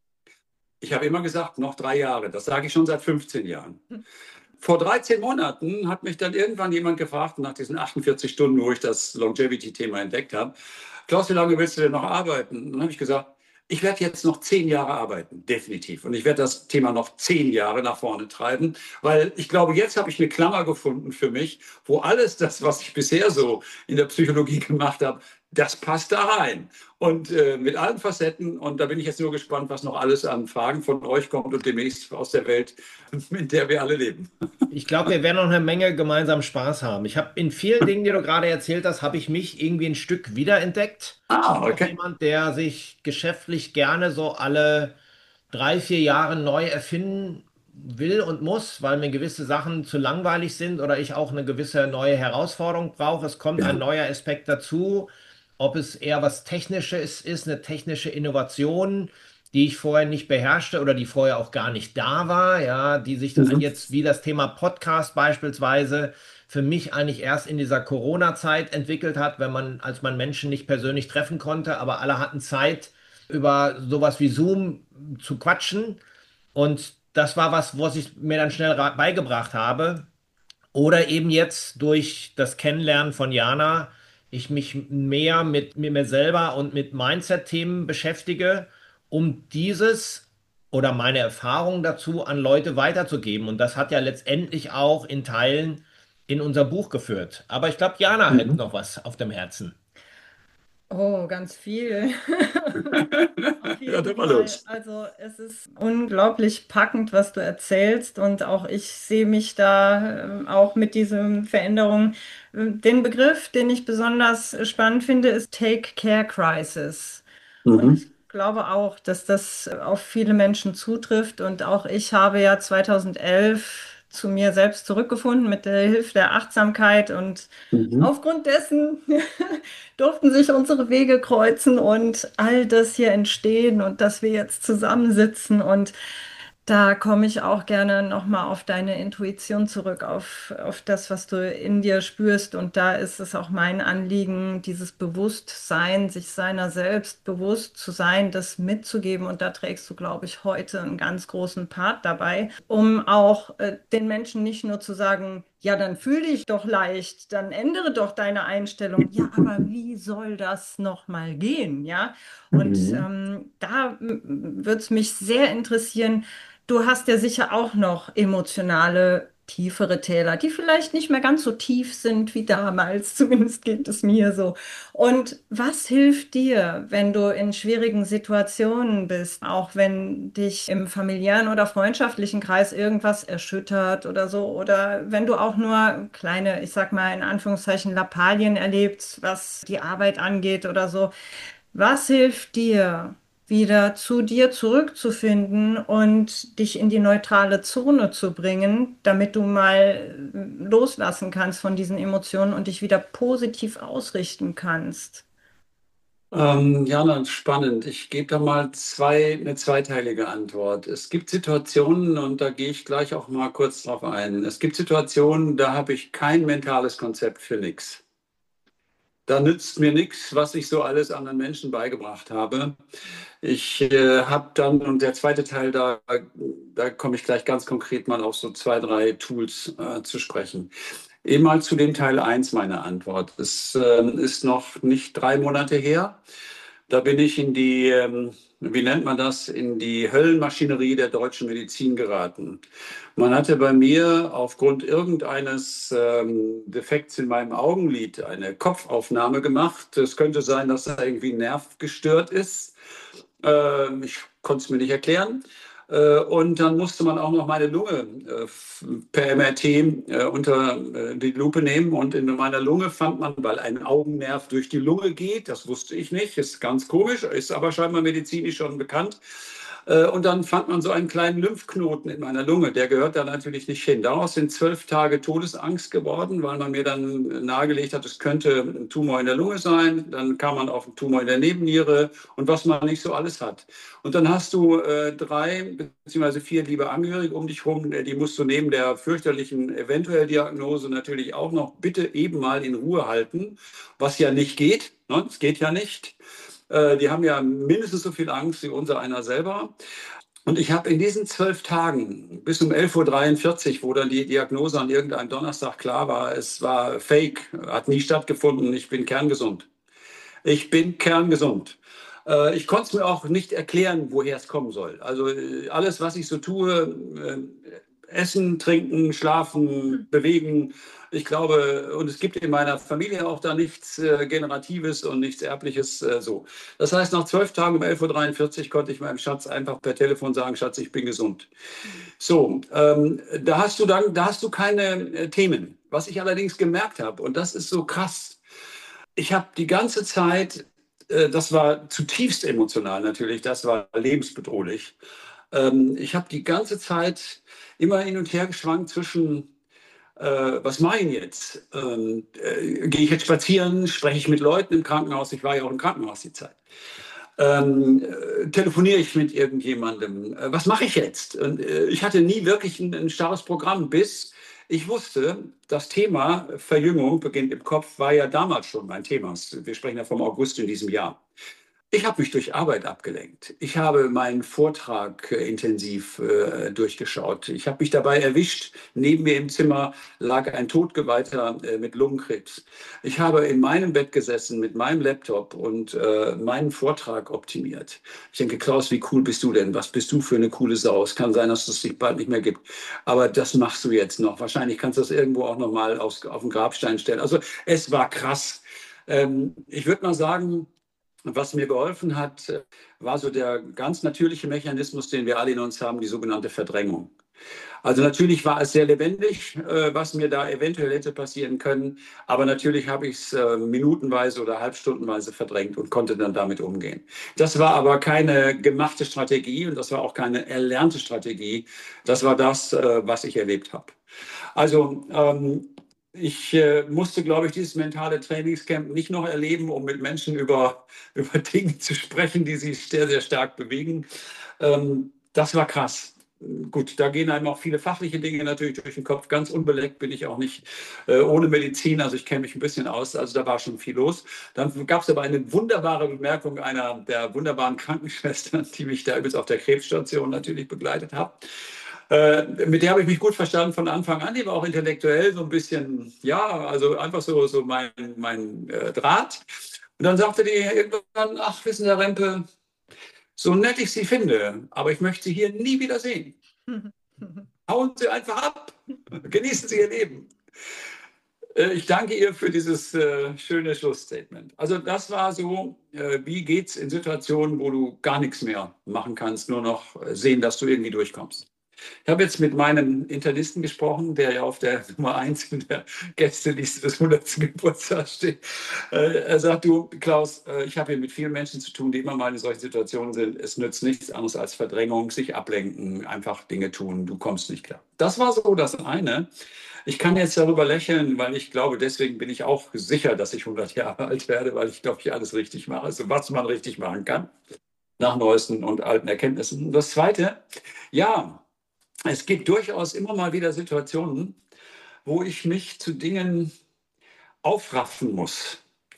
Ich habe immer gesagt, noch drei Jahre. Das sage ich schon seit fünfzehn Jahren. Vor dreizehn Monaten hat mich dann irgendwann jemand gefragt, nach diesen achtundvierzig Stunden, wo ich das Longevity-Thema entdeckt habe, Klaus, wie lange willst du denn noch arbeiten? Und dann habe ich gesagt, ich werde jetzt noch zehn Jahre arbeiten, definitiv. Und ich werde das Thema noch zehn Jahre nach vorne treiben, weil ich glaube, jetzt habe ich eine Klammer gefunden für mich, wo alles das, was ich bisher so in der Psychologie gemacht habe, das passt da rein. Und äh, mit allen Facetten. Und da bin ich jetzt nur gespannt, was noch alles an Fragen von euch kommt und demnächst aus der Welt, in der wir alle leben. Ich glaube, wir werden noch eine Menge gemeinsam Spaß haben. Ich habe in vielen Dingen, die du gerade erzählt hast, habe ich mich irgendwie ein Stück wiederentdeckt. Ah, Ich bin auch okay. jemand, der sich geschäftlich gerne so alle drei, vier Jahre neu erfinden will und muss, weil mir gewisse Sachen zu langweilig sind oder ich auch eine gewisse neue Herausforderung brauche. Es kommt ein Ja. neuer Aspekt dazu, ob es eher was Technisches ist, eine technische Innovation, die ich vorher nicht beherrschte oder die vorher auch gar nicht da war, ja, die sich dann Mhm. jetzt wie das Thema Podcast beispielsweise für mich eigentlich erst in dieser Corona-Zeit entwickelt hat, wenn man, als man Menschen nicht persönlich treffen konnte, aber alle hatten Zeit, über sowas wie Zoom zu quatschen. Und das war was, was ich mir dann schnell ra- beigebracht habe. Oder eben jetzt durch das Kennenlernen von Jana, ich mich mehr mit, mit mir selber und mit Mindset-Themen beschäftige, um dieses oder meine Erfahrungen dazu an Leute weiterzugeben. Und das hat ja letztendlich auch in Teilen in unser Buch geführt. Aber ich glaube, Jana hätte Mhm. noch was auf dem Herzen. Oh, ganz viel. Auf Ja, jeden dann mal Fall. los. Also es ist unglaublich packend, was du erzählst und auch ich sehe mich da ähm, auch mit diesen Veränderungen. Ähm, Den Begriff, den ich besonders spannend finde, ist Take Care Crisis. Und Mhm. ich glaube auch, dass das auf viele Menschen zutrifft. Und auch ich habe ja zweitausendelf zu mir selbst zurückgefunden mit der Hilfe der Achtsamkeit und Mhm. aufgrund dessen durften sich unsere Wege kreuzen und all das hier entstehen und dass wir jetzt zusammensitzen. Und da komme ich auch gerne nochmal auf deine Intuition zurück, auf, auf das, was du in dir spürst. Und da ist es auch mein Anliegen, dieses Bewusstsein, sich seiner selbst bewusst zu sein, das mitzugeben. Und da trägst du, glaube ich, heute einen ganz großen Part dabei, um auch äh, den Menschen nicht nur zu sagen, ja, dann fühl dich doch leicht, dann ändere doch deine Einstellung. Ja, aber wie soll das nochmal gehen? Ja, und Mhm. ähm, da würde es mich sehr interessieren. Du hast ja sicher auch noch emotionale, tiefere Täler, die vielleicht nicht mehr ganz so tief sind wie damals. Zumindest geht es mir so. Und was hilft dir, wenn du in schwierigen Situationen bist, auch wenn dich im familiären oder freundschaftlichen Kreis irgendwas erschüttert oder so, oder wenn du auch nur kleine, ich sag mal in Anführungszeichen, Lappalien erlebst, was die Arbeit angeht oder so. Was hilft dir, wieder zu dir zurückzufinden und dich in die neutrale Zone zu bringen, damit du mal äh, loslassen kannst von diesen Emotionen und dich wieder positiv ausrichten kannst? Ähm, Jana, spannend. Ich gebe da mal zwei, eine zweiteilige Antwort. Es gibt Situationen, und da gehe ich gleich auch mal kurz drauf ein. Es gibt Situationen, da habe ich kein mentales Konzept für nichts. da nützt mir nichts, was ich so alles anderen Menschen beigebracht habe. Ich äh, habe dann, und der zweite Teil, da, da komme ich gleich ganz konkret mal auf so zwei, drei Tools äh, zu sprechen. Eben mal zu dem Teil eins meiner Antwort. Es ähm, ist noch nicht drei Monate her. Da bin ich in die, ähm, wie nennt man das, in die Höllenmaschinerie der deutschen Medizin geraten. Man hatte bei mir aufgrund irgendeines ähm, Defekts in meinem Augenlid eine Kopfaufnahme gemacht. Es könnte sein, dass da irgendwie ein Nerv gestört ist. Ähm, ich konnte es mir nicht erklären. Äh, und dann musste man auch noch meine Lunge äh, per M R T äh, unter äh, die Lupe nehmen. Und in meiner Lunge fand man, weil ein Augennerv durch die Lunge geht, das wusste ich nicht, ist ganz komisch, ist aber scheinbar medizinisch schon bekannt. Äh, Und dann fand man so einen kleinen Lymphknoten in meiner Lunge. Der gehört da natürlich nicht hin. Daraus sind zwölf Tage Todesangst geworden, weil man mir dann nahegelegt hat, es könnte ein Tumor in der Lunge sein. Dann kam man auf einen Tumor in der Nebenniere und was man nicht so alles hat. Und dann hast du äh, drei beziehungsweise vier liebe Angehörige um dich herum. Die musst du neben der fürchterlichen eventuell Diagnose natürlich auch noch bitte eben mal in Ruhe halten, was ja nicht geht. Ne? Es geht ja nicht. Äh, die haben ja mindestens so viel Angst wie unser einer selber. Und ich habe in diesen zwölf Tagen bis um elf Uhr dreiundvierzig, wo dann die Diagnose an irgendeinem Donnerstag klar war, es war fake, hat nie stattgefunden, ich bin kerngesund. Ich bin kerngesund. Äh, Ich konnte es mir auch nicht erklären, woher es kommen soll. Also äh, alles, was ich so tue, äh, essen, trinken, schlafen, bewegen. Ich glaube, und es gibt in meiner Familie auch da nichts äh, Generatives und nichts Erbliches äh, so. Das heißt, nach zwölf Tagen um elf Uhr dreiundvierzig konnte ich meinem Schatz einfach per Telefon sagen, Schatz, ich bin gesund. So, ähm, da hast du dann, da hast du keine äh, Themen. Was ich allerdings gemerkt habe, und das ist so krass, ich habe die ganze Zeit, äh, das war zutiefst emotional natürlich, das war lebensbedrohlich. Ähm, ich habe die ganze Zeit immer hin und her geschwankt zwischen, äh, was mache ich denn jetzt? Ähm, äh, Gehe ich jetzt spazieren? Spreche ich mit Leuten im Krankenhaus? Ich war ja auch im Krankenhaus die Zeit. Ähm, äh, telefoniere ich mit irgendjemandem? Äh, was mache ich jetzt? Und, äh, ich hatte nie wirklich ein, ein starres Programm, bis ich wusste, das Thema Verjüngung beginnt im Kopf, war ja damals schon mein Thema. Wir sprechen ja vom August in diesem Jahr. Ich habe mich durch Arbeit abgelenkt. Ich habe meinen Vortrag äh, intensiv äh, durchgeschaut. Ich habe mich dabei erwischt. Neben mir im Zimmer lag ein Totgeweihter äh, mit Lungenkrebs. Ich habe in meinem Bett gesessen mit meinem Laptop und äh, meinen Vortrag optimiert. Ich denke, Klaus, wie cool bist du denn? Was bist du für eine coole Sau? Es kann sein, dass es dich bald nicht mehr gibt. Aber das machst du jetzt noch. Wahrscheinlich kannst du das irgendwo auch noch mal aufs, auf den Grabstein stellen. Also es war krass. Ähm, ich würde mal sagen, was mir geholfen hat, äh, war so der ganz natürliche Mechanismus, den wir alle in uns haben, die sogenannte Verdrängung. Also natürlich war es sehr lebendig, äh, was mir da eventuell hätte passieren können, aber natürlich habe ich es äh, minutenweise oder halbstundenweise verdrängt und konnte dann damit umgehen. Das war aber keine gemachte Strategie und das war auch keine erlernte Strategie. Das war das, äh, was ich erlebt habe. Also ähm, ich äh, musste, glaube ich, dieses mentale Trainingscamp nicht noch erleben, um mit Menschen über, über Dinge zu sprechen, die sich sehr, sehr stark bewegen. Ähm, das war krass. Gut, da gehen einem auch viele fachliche Dinge natürlich durch den Kopf. Ganz unbeleckt bin ich auch nicht äh, ohne Medizin, also ich kenne mich ein bisschen aus, also da war schon viel los. Dann gab es aber eine wunderbare Bemerkung einer der wunderbaren Krankenschwestern, die mich da übrigens auf der Krebsstation natürlich begleitet hat. Äh, mit der habe ich mich gut verstanden von Anfang an. Die war auch intellektuell so ein bisschen, ja, also einfach so, so mein, mein äh, Draht. Und dann sagte die irgendwann, ach, wissen Sie, Herr Rempe, so nett ich Sie finde, aber ich möchte Sie hier nie wieder sehen. Hauen Sie einfach ab. Genießen Sie Ihr Leben. Äh, Ich danke ihr für dieses äh, schöne Schlussstatement. Also das war so, äh, wie geht's in Situationen, wo du gar nichts mehr machen kannst, nur noch äh, sehen, dass du irgendwie durchkommst. Ich habe jetzt mit meinem Internisten gesprochen, der ja auf der Nummer eins in der Gästeliste des hundertsten Geburtstags steht. Äh, er sagt, du, Klaus, äh, ich habe hier mit vielen Menschen zu tun, die immer mal in solchen Situationen sind. Es nützt nichts anderes als Verdrängung, sich ablenken, einfach Dinge tun, du kommst nicht klar. Das war so das eine. Ich kann jetzt darüber lächeln, weil ich glaube, deswegen bin ich auch sicher, dass ich hundert Jahre alt werde, weil ich glaube, ich alles richtig mache, also was man richtig machen kann, nach neuesten und alten Erkenntnissen. Das Zweite, ja, es gibt durchaus immer mal wieder Situationen, wo ich mich zu Dingen aufraffen muss.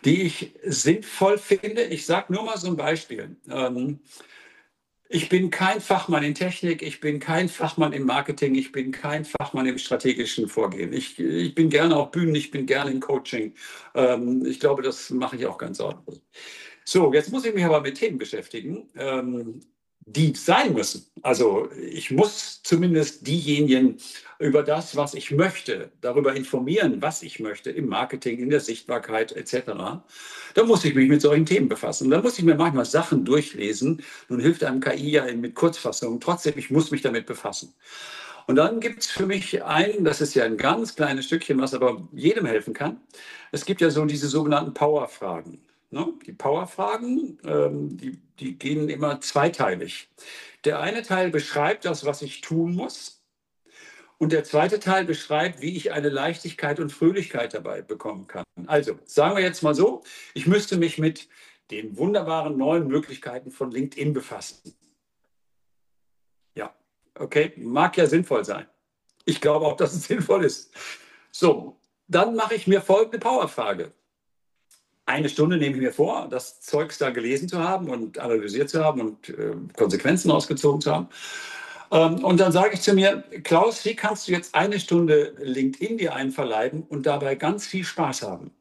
die ich sinnvoll finde. Ich sage nur mal so ein Beispiel. Ähm, ich bin kein Fachmann in Technik, ich bin kein Fachmann im Marketing, ich bin kein Fachmann im strategischen Vorgehen. Ich, ich bin gerne auf Bühnen, ich bin gerne im Coaching. Ähm, ich glaube, das mache ich auch ganz ordentlich. So, jetzt muss ich mich aber mit Themen beschäftigen, ähm, die sein müssen. Also ich muss zumindest diejenigen über das, was ich möchte, darüber informieren, was ich möchte, im Marketing, in der Sichtbarkeit et cetera. Da muss ich mich mit solchen Themen befassen. Da muss ich mir manchmal Sachen durchlesen. Nun hilft einem K I ja mit Kurzfassungen. Trotzdem, ich muss mich damit befassen. Und dann gibt es für mich ein, das ist ja ein ganz kleines Stückchen, was aber jedem helfen kann. Es gibt ja so diese sogenannten Power-Fragen. Ne? Die Power-Fragen, ähm, die, die gehen immer zweiteilig. Der eine Teil beschreibt das, was ich tun muss. Und der zweite Teil beschreibt, wie ich eine Leichtigkeit und Fröhlichkeit dabei bekommen kann. Also, sagen wir jetzt mal so, ich müsste mich mit den wunderbaren neuen Möglichkeiten von LinkedIn befassen. Ja, okay, mag ja sinnvoll sein. Ich glaube auch, dass es sinnvoll ist. So, dann mache ich mir folgende Powerfrage. Eine Stunde nehme ich mir vor, das Zeugs da gelesen zu haben und analysiert zu haben und äh, Konsequenzen ausgezogen zu haben. Ähm, und dann sage ich zu mir, Klaus, wie kannst du jetzt eine Stunde LinkedIn dir einverleiben und dabei ganz viel Spaß haben?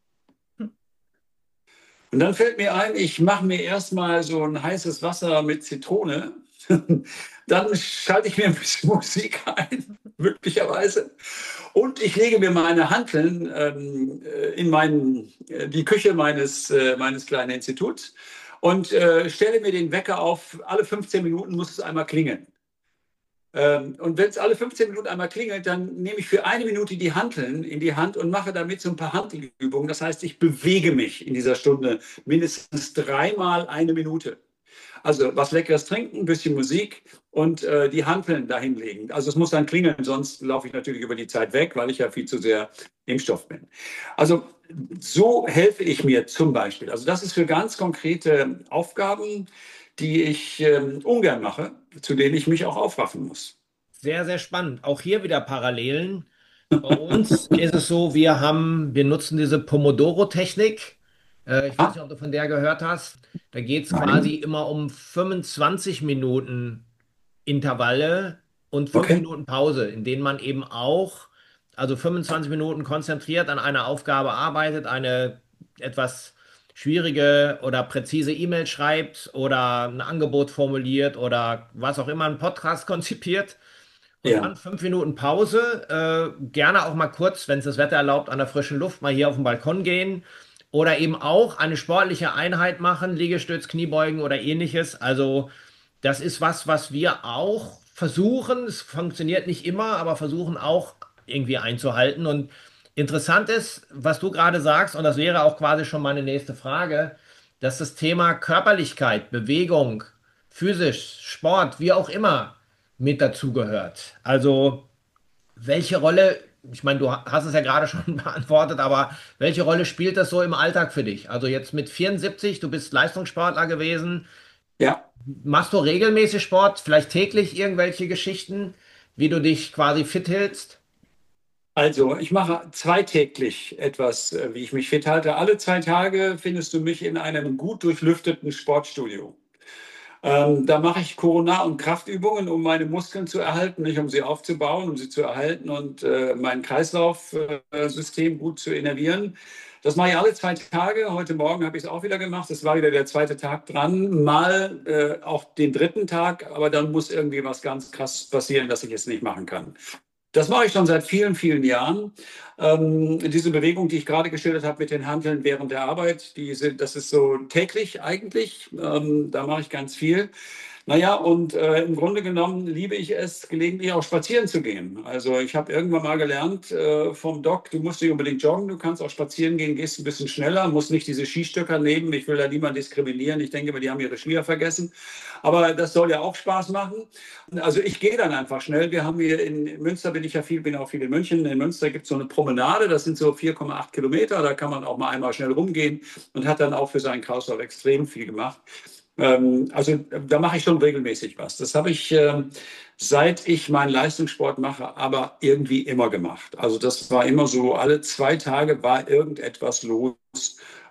Und dann fällt mir ein, ich mache mir erstmal so ein heißes Wasser mit Zitrone. Dann schalte ich mir ein bisschen Musik ein, möglicherweise. Und ich lege mir meine Hanteln ähm, in meinen, die Küche meines, äh, meines kleinen Instituts und äh, stelle mir den Wecker auf. Alle fünfzehn Minuten muss es einmal klingeln. Ähm, und wenn es alle fünfzehn Minuten einmal klingelt, dann nehme ich für eine Minute die Hanteln in die Hand und mache damit so ein paar Hantelübungen. Das heißt, ich bewege mich in dieser Stunde mindestens dreimal eine Minute. Also was Leckeres trinken, ein bisschen Musik und äh, die Hanteln dahinlegen. Also es muss dann klingeln, sonst laufe ich natürlich über die Zeit weg, weil ich ja viel zu sehr im Stoff bin. Also so helfe ich mir zum Beispiel. Also das ist für ganz konkrete Aufgaben, die ich äh, ungern mache, zu denen ich mich auch aufraffen muss. Sehr, sehr spannend. Auch hier wieder Parallelen. Bei uns ist es so, wir haben, wir nutzen diese Pomodoro-Technik. Äh, ich weiß Ah, nicht, ob du von der gehört hast. Da geht es quasi nein. immer um fünfundzwanzig Minuten Intervalle und fünf Okay. Minuten Pause, in denen man eben auch, also fünfundzwanzig Minuten konzentriert an einer Aufgabe arbeitet, eine etwas schwierige oder präzise E-Mail schreibt oder ein Angebot formuliert oder was auch immer, einen Podcast konzipiert. Und Ja. dann fünf Minuten Pause, äh, gerne auch mal kurz, wenn es das Wetter erlaubt, an der frischen Luft mal hier auf den Balkon gehen oder eben auch eine sportliche Einheit machen, Liegestütz, Kniebeugen oder ähnliches. Also das ist was, was wir auch versuchen. Es funktioniert nicht immer, aber versuchen auch irgendwie einzuhalten. Und interessant ist, was du gerade sagst, und das wäre auch quasi schon meine nächste Frage, dass das Thema Körperlichkeit, Bewegung, physisch, Sport, wie auch immer, mit dazugehört. Also, welche Rolle, ich meine, du hast es ja gerade schon beantwortet, aber welche Rolle spielt das so im Alltag für dich? Also jetzt mit vierundsiebzig, du bist Leistungssportler gewesen. Ja. Machst du regelmäßig Sport, vielleicht täglich irgendwelche Geschichten, wie du dich quasi fit hältst? Also, ich mache zweitäglich etwas, äh, wie ich mich fit halte. Alle zwei Tage findest du mich in einem gut durchlüfteten Sportstudio. Ähm, da mache ich Corona- und Kraftübungen, um meine Muskeln zu erhalten, nicht um sie aufzubauen, um sie zu erhalten und äh, mein Kreislaufsystem gut zu innervieren. Das mache ich alle zwei Tage. Heute Morgen habe ich es auch wieder gemacht. Es war wieder der zweite Tag dran, mal äh, auch den dritten Tag, aber dann muss irgendwie was ganz krass passieren, dass ich es nicht machen kann. Das mache ich schon seit vielen, vielen Jahren. Ähm, diese Bewegung, die ich gerade geschildert habe mit den Hanteln während der Arbeit, die sind, das ist so täglich eigentlich. Ähm, da mache ich ganz viel. Naja, und äh, im Grunde genommen liebe ich es, gelegentlich auch spazieren zu gehen. Also ich habe irgendwann mal gelernt äh, vom Doc, du musst nicht unbedingt joggen, du kannst auch spazieren gehen, gehst ein bisschen schneller, musst nicht diese Skistöcker nehmen. Ich will da niemanden diskriminieren. Ich denke immer, die haben ihre Skier vergessen. Aber das soll ja auch Spaß machen. Also ich gehe dann einfach schnell. Wir haben hier in Münster, bin ich ja viel, bin auch viel in München. In Münster gibt es so eine Promenade, das sind so vier Komma acht Kilometer. Da kann man auch mal einmal schnell rumgehen und hat dann auch für seinen Kreislauf extrem viel gemacht. Ähm, also da mache ich schon regelmäßig was. Das habe ich, ähm, seit ich meinen Leistungssport mache, aber irgendwie immer gemacht. Also das war immer so, alle zwei Tage war irgendetwas los,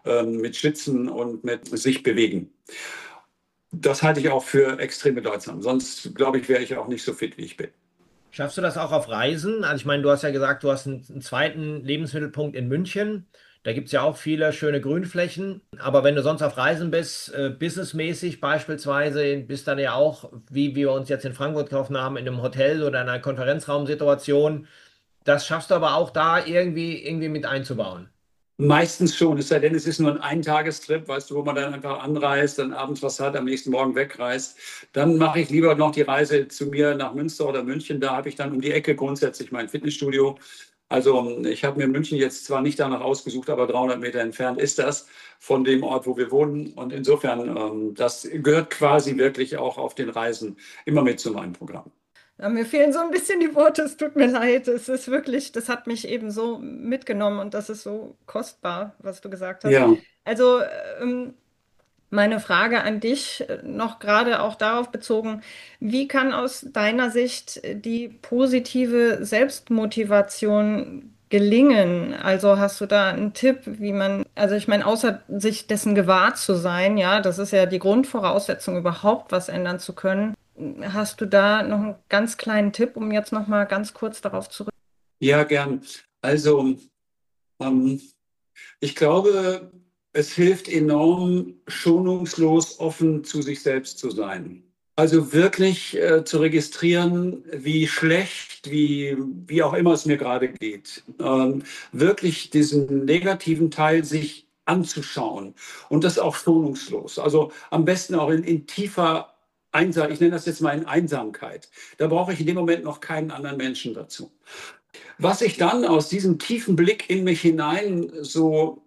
äh, mit Schwitzen und mit sich bewegen. Das halte ich auch für extrem bedeutsam. Sonst, glaube ich, wäre ich auch nicht so fit, wie ich bin. Schaffst du das auch auf Reisen? Also ich meine, du hast ja gesagt, du hast einen, einen zweiten Lebensmittelpunkt in München. Da gibt es ja auch viele schöne Grünflächen. Aber wenn du sonst auf Reisen bist, äh, businessmäßig beispielsweise, bist dann ja auch, wie, wie wir uns jetzt in Frankfurt getroffen haben, in einem Hotel oder in einer Konferenzraumsituation. Das schaffst du aber auch da irgendwie, irgendwie mit einzubauen. Meistens schon, es sei denn, es ist nur ein Eintagestrip, weißt du, wo man dann einfach anreist, dann abends was hat, am nächsten Morgen wegreist. Dann mache ich lieber noch die Reise zu mir nach Münster oder München. Da habe ich dann um die Ecke grundsätzlich mein Fitnessstudio. Also ich habe mir München jetzt zwar nicht danach ausgesucht, aber dreihundert Meter entfernt ist das von dem Ort, wo wir wohnen. Und insofern, ähm, das gehört quasi wirklich auch auf den Reisen immer mit zu meinem Programm. Ja, mir fehlen so ein bisschen die Worte, es tut mir leid. Es ist wirklich, das hat mich eben so mitgenommen und das ist so kostbar, was du gesagt hast. Ja. Also, ähm, meine Frage an dich, äh, noch gerade auch darauf bezogen, wie kann aus deiner Sicht äh, die positive Selbstmotivation gelingen? Also hast du da einen Tipp, wie man, also ich meine, außer sich dessen gewahr zu sein, ja, das ist ja die Grundvoraussetzung, überhaupt was ändern zu können. Hast du da noch einen ganz kleinen Tipp, um jetzt noch mal ganz kurz darauf zurück? Ja, gern. Also, ähm, ich glaube, es hilft enorm, schonungslos offen zu sich selbst zu sein. Also wirklich äh, zu registrieren, wie schlecht, wie, wie auch immer es mir gerade geht. Ähm, wirklich diesen negativen Teil sich anzuschauen und das auch schonungslos. Also am besten auch in, in tiefer Einsamkeit. Ich nenne das jetzt mal in Einsamkeit. Da brauche ich in dem Moment noch keinen anderen Menschen dazu. Was ich dann aus diesem tiefen Blick in mich hinein so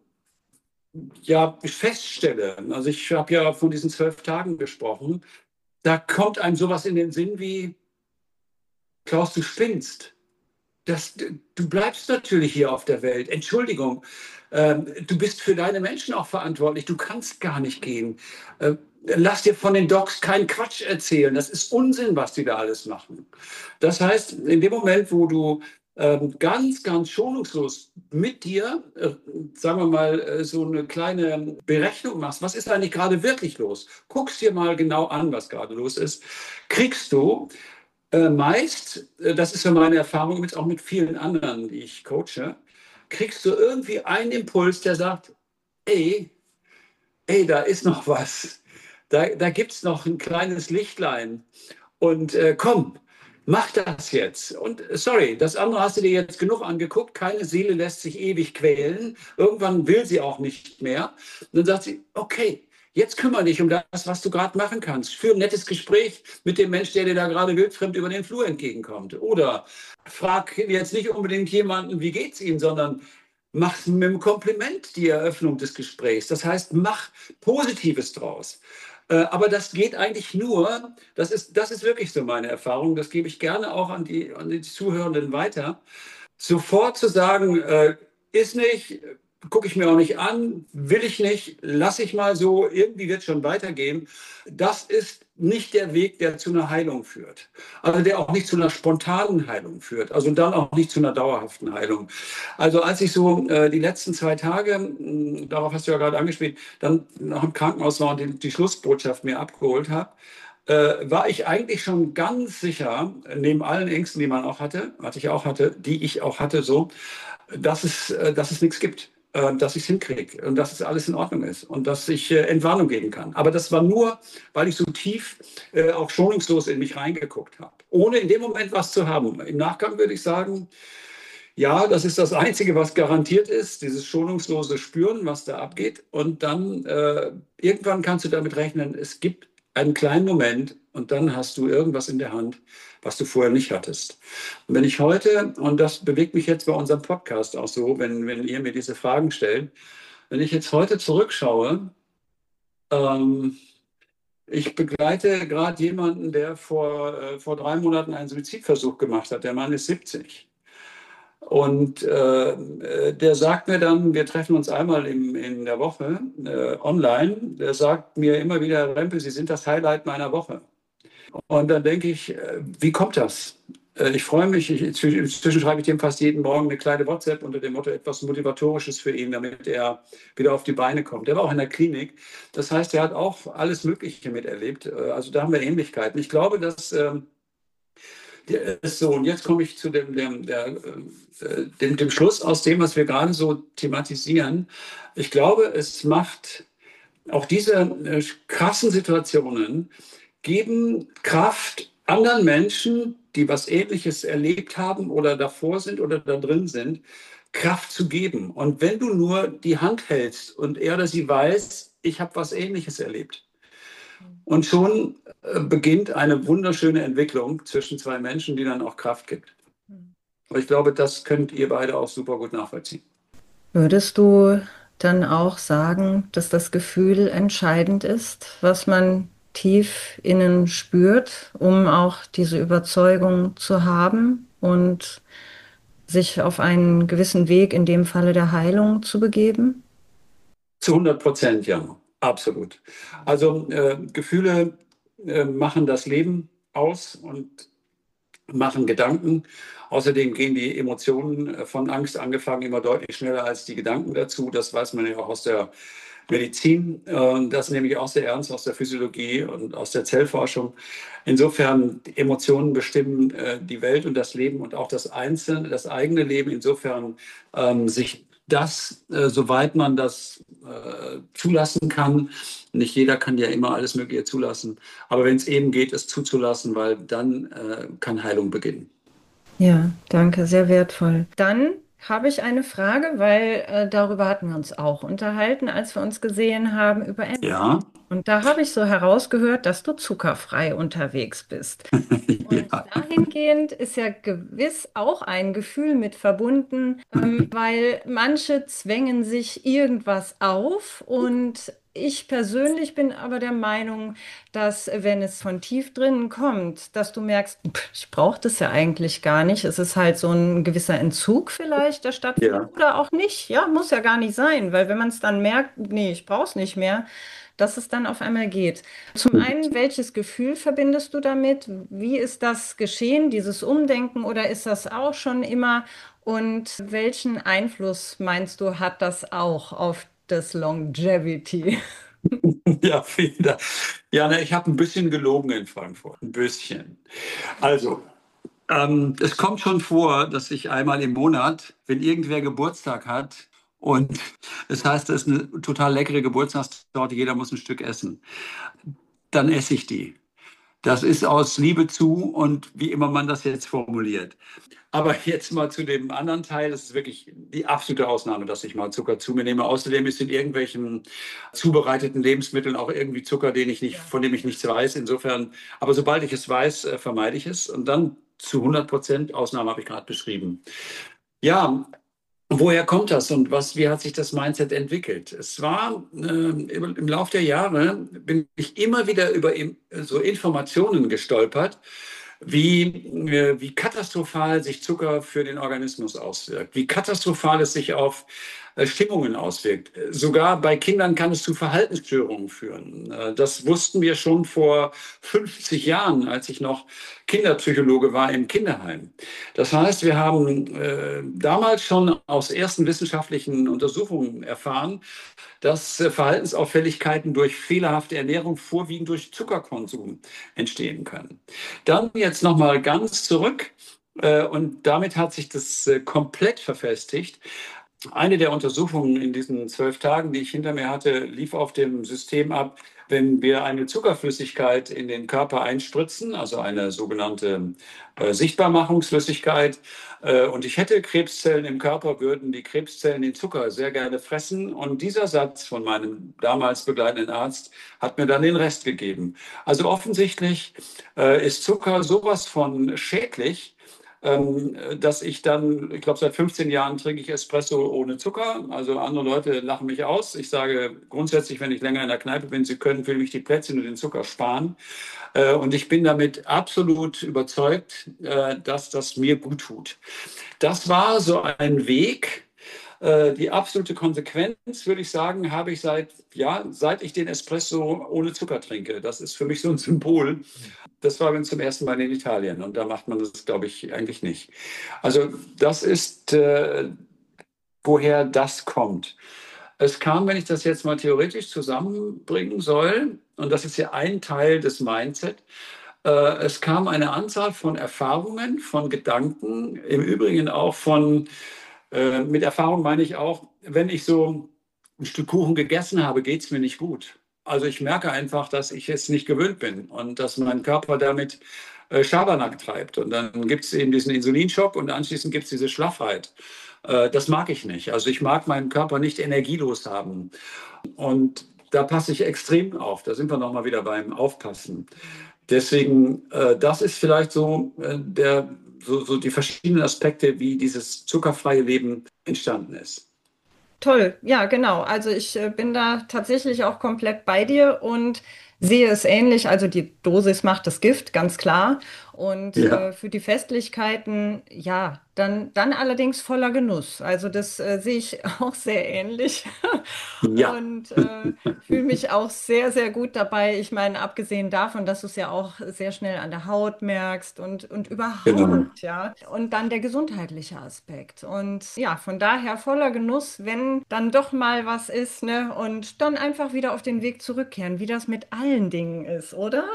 ja, feststelle, also ich habe ja von diesen zwölf Tagen gesprochen, da kommt einem sowas in den Sinn wie, Klaus, du spinnst. Das, du bleibst natürlich hier auf der Welt. Entschuldigung, ähm, du bist für deine Menschen auch verantwortlich. Du kannst gar nicht gehen. Äh, lass dir von den Docs keinen Quatsch erzählen. Das ist Unsinn, was die da alles machen. Das heißt, in dem Moment, wo du ähm, ganz, ganz schonungslos mit dir, äh, sagen wir mal, äh, so eine kleine Berechnung machst, was ist eigentlich gerade wirklich los? Guckst dir mal genau an, was gerade los ist, kriegst du äh, meist, äh, das ist ja meine Erfahrung mit, auch mit vielen anderen, die ich coache, kriegst du irgendwie einen Impuls, der sagt, ey, ey, da ist noch was. Da, da gibt es noch ein kleines Lichtlein. Und äh, komm, mach das jetzt. Und äh, sorry, das andere hast du dir jetzt genug angeguckt. Keine Seele lässt sich ewig quälen. Irgendwann will sie auch nicht mehr. Und dann sagt sie, okay, jetzt kümmere dich um das, was du gerade machen kannst. Führ ein nettes Gespräch mit dem Mensch, der dir da gerade wildfremd über den Flur entgegenkommt. Oder frag jetzt nicht unbedingt jemanden, wie geht's ihm, sondern mach mit einem Kompliment die Eröffnung des Gesprächs. Das heißt, mach Positives draus. Äh, Aber das geht eigentlich nur, das ist, das ist wirklich so meine Erfahrung, das gebe ich gerne auch an die, an die Zuhörenden weiter, sofort zu sagen, äh, ist nicht, gucke ich mir auch nicht an, will ich nicht, lasse ich mal so, irgendwie wird es schon weitergehen. Das ist nicht der Weg, der zu einer Heilung führt. Also der auch nicht zu einer spontanen Heilung führt. Also dann auch nicht zu einer dauerhaften Heilung. Also als ich so äh, die letzten zwei Tage, mh, darauf hast du ja gerade angespielt, dann nach dem Krankenhaus war und die, die Schlussbotschaft mir abgeholt habe, äh, war ich eigentlich schon ganz sicher, neben allen Ängsten, die man auch hatte, hatte ich auch hatte, die ich auch hatte, so, dass es, äh, dass es nichts gibt, äh, dass ich es hinkriege und dass es alles in Ordnung ist und dass ich äh, Entwarnung geben kann. Aber das war nur, weil ich so tief äh, auch schonungslos in mich reingeguckt habe, ohne in dem Moment was zu haben. Im Nachgang würde ich sagen, ja, das ist das Einzige, was garantiert ist, dieses schonungslose Spüren, was da abgeht. Und dann äh, irgendwann kannst du damit rechnen, es gibt einen kleinen Moment und dann hast du irgendwas in der Hand, was du vorher nicht hattest. Und wenn ich heute, und das bewegt mich jetzt bei unserem Podcast auch so, wenn, wenn ihr mir diese Fragen stellt, wenn ich jetzt heute zurückschaue, ähm, ich begleite gerade jemanden, der vor, äh, vor drei Monaten einen Suizidversuch gemacht hat. Der Mann ist siebzig. Und äh, der sagt mir dann, wir treffen uns einmal im, in der Woche äh, online, der sagt mir immer wieder, Rempe, Sie sind das Highlight meiner Woche. Und dann denke ich, äh, wie kommt das? äh, ich freue mich. Ich, inzwischen schreibe ich dem fast jeden Morgen eine kleine WhatsApp unter dem Motto etwas Motivatorisches für ihn, damit er wieder auf die Beine kommt. Der war auch in der Klinik. Das heißt, er hat auch alles Mögliche miterlebt. Äh, Also da haben wir Ähnlichkeiten. Ich glaube, dass ähm, der ist so, und jetzt komme ich zu dem, dem, der, äh, dem, dem Schluss aus dem, was wir gerade so thematisieren. Ich glaube, es macht auch diese äh, krassen Situationen geben Kraft anderen Menschen, die was Ähnliches erlebt haben oder davor sind oder da drin sind, Kraft zu geben. Und wenn du nur die Hand hältst und er oder sie weiß, ich habe was Ähnliches erlebt. Und schon äh, beginnt eine wunderschöne Entwicklung zwischen zwei Menschen, die dann auch Kraft gibt. Und ich glaube, das könnt ihr beide auch super gut nachvollziehen. Würdest du dann auch sagen, dass das Gefühl entscheidend ist, was man tief innen spürt, um auch diese Überzeugung zu haben und sich auf einen gewissen Weg, in dem Falle der Heilung, zu begeben? Zu hundert Prozent, ja, absolut. Also äh, Gefühle äh, machen das Leben aus und machen Gedanken. Außerdem gehen die Emotionen äh, von Angst angefangen immer deutlich schneller als die Gedanken dazu. Das weiß man ja auch aus der Medizin. Äh, das nehme ich auch sehr ernst aus der Physiologie und aus der Zellforschung. Insofern, die Emotionen bestimmen äh, die Welt und das Leben und auch das Einzelne, das eigene Leben. Insofern ähm, sich das, äh, soweit man das äh, zulassen kann, nicht jeder kann ja immer alles Mögliche zulassen, aber wenn es eben geht, es zuzulassen, weil dann äh, kann Heilung beginnen. Ja, danke, sehr wertvoll. Dann habe ich eine Frage, weil äh, darüber hatten wir uns auch unterhalten, als wir uns gesehen haben über Ernährung. Ja, Und da habe ich so herausgehört, dass du zuckerfrei unterwegs bist. Und ja, dahingehend ist ja gewiss auch ein Gefühl mit verbunden, ähm, weil manche zwängen sich irgendwas auf und ich persönlich bin aber der Meinung, dass wenn es von tief drinnen kommt, dass du merkst, pff, ich brauche das ja eigentlich gar nicht. Es ist halt so ein gewisser Entzug vielleicht, der stattfindet ja. oder auch nicht. Ja, muss ja gar nicht sein, weil wenn man es dann merkt, nee, ich brauche es nicht mehr, dass es dann auf einmal geht. Zum einen, welches Gefühl verbindest du damit? Wie ist das geschehen, dieses Umdenken, oder ist das auch schon immer? Und welchen Einfluss meinst du, hat das auch auf das Longevity? Ja, vielen Dank. Ja, ne, ich habe ein bisschen gelogen in Frankfurt, ein bisschen. Also, ähm, es kommt schon vor, dass ich einmal im Monat, wenn irgendwer Geburtstag hat und es heißt, es ist eine total leckere Geburtstagstorte, jeder muss ein Stück essen, dann esse ich die. Das ist aus Liebe zu und wie immer man das jetzt formuliert. Aber jetzt mal zu dem anderen Teil. Es ist wirklich die absolute Ausnahme, dass ich mal Zucker zu mir nehme. Außerdem ist in irgendwelchen zubereiteten Lebensmitteln auch irgendwie Zucker, den ich nicht, von dem ich nichts weiß. Insofern, aber sobald ich es weiß, äh, vermeide ich es. Und dann zu hundert Prozent Ausnahme habe ich gerade beschrieben. Ja, woher kommt das und was, wie hat sich das Mindset entwickelt? Es war äh, im, im Laufe der Jahre bin ich immer wieder über im, so Informationen gestolpert, wie, äh, wie katastrophal sich Zucker für den Organismus auswirkt, wie katastrophal es sich auf äh, Stimmungen auswirkt. Sogar bei Kindern kann es zu Verhaltensstörungen führen. Äh, das wussten wir schon vor fünfzig Jahren, als ich noch Kinderpsychologe war im Kinderheim. Das heißt, wir haben äh, damals schon aus ersten wissenschaftlichen Untersuchungen erfahren, dass äh, Verhaltensauffälligkeiten durch fehlerhafte Ernährung vorwiegend durch Zuckerkonsum entstehen können. Dann jetzt nochmal ganz zurück äh, und damit hat sich das äh, komplett verfestigt. Eine der Untersuchungen in diesen zwölf Tagen, die ich hinter mir hatte, lief auf dem System ab, wenn wir eine Zuckerflüssigkeit in den Körper einspritzen, also eine sogenannte äh, Sichtbarmachungsflüssigkeit, äh, und ich hätte Krebszellen im Körper, würden die Krebszellen den Zucker sehr gerne fressen. Und dieser Satz von meinem damals begleitenden Arzt hat mir dann den Rest gegeben. Also offensichtlich äh, ist Zucker sowas von schädlich, ähm, dass ich dann, ich glaube, seit fünfzehn Jahren trinke ich Espresso ohne Zucker. Also andere Leute lachen mich aus. Ich sage grundsätzlich, wenn ich länger in der Kneipe bin, sie können für mich die Plätzchen und den Zucker sparen. Äh, und ich bin damit absolut überzeugt, äh, dass das mir gut tut. Das war so ein Weg, Äh, die absolute Konsequenz, würde ich sagen, habe ich seit, ja, seit ich den Espresso ohne Zucker trinke. Das ist für mich so ein Symbol. Das war dann zum ersten Mal in Italien und da macht man das, glaube ich, eigentlich nicht. Also das ist, äh, woher das kommt. Es kam, wenn ich das jetzt mal theoretisch zusammenbringen soll, und das ist ja ein Teil des Mindset, äh, es kam eine Anzahl von Erfahrungen, von Gedanken, im Übrigen auch von, äh, mit Erfahrung meine ich auch, wenn ich so ein Stück Kuchen gegessen habe, geht es mir nicht gut. Also ich merke einfach, dass ich es nicht gewöhnt bin und dass mein Körper damit äh, Schabernack treibt. Und dann gibt es eben diesen Insulinschock und anschließend gibt es diese Schlaffheit. Äh, das mag ich nicht. Also ich mag meinen Körper nicht energielos haben. Und da passe ich extrem auf. Da sind wir nochmal wieder beim Aufpassen. Deswegen, äh, das ist vielleicht so, äh, der, so, so die verschiedenen Aspekte, wie dieses zuckerfreie Leben entstanden ist. Toll, ja, genau. Also ich äh, bin da tatsächlich auch komplett bei dir und sehe es ähnlich. Also die Dosis macht das Gift, ganz klar. Und Ja, äh, für die Festlichkeiten, ja, dann, dann allerdings voller Genuss. Also das äh, sehe ich auch sehr ähnlich ja, und äh, fühle mich auch sehr, sehr gut dabei. Ich meine, abgesehen davon, dass du es ja auch sehr schnell an der Haut merkst und, und genau. überhaupt, ja. Und dann der gesundheitliche Aspekt. Und ja, von daher voller Genuss, wenn dann doch mal was ist, ne? Und dann einfach wieder auf den Weg zurückkehren, wie das mit allen Dingen ist, oder?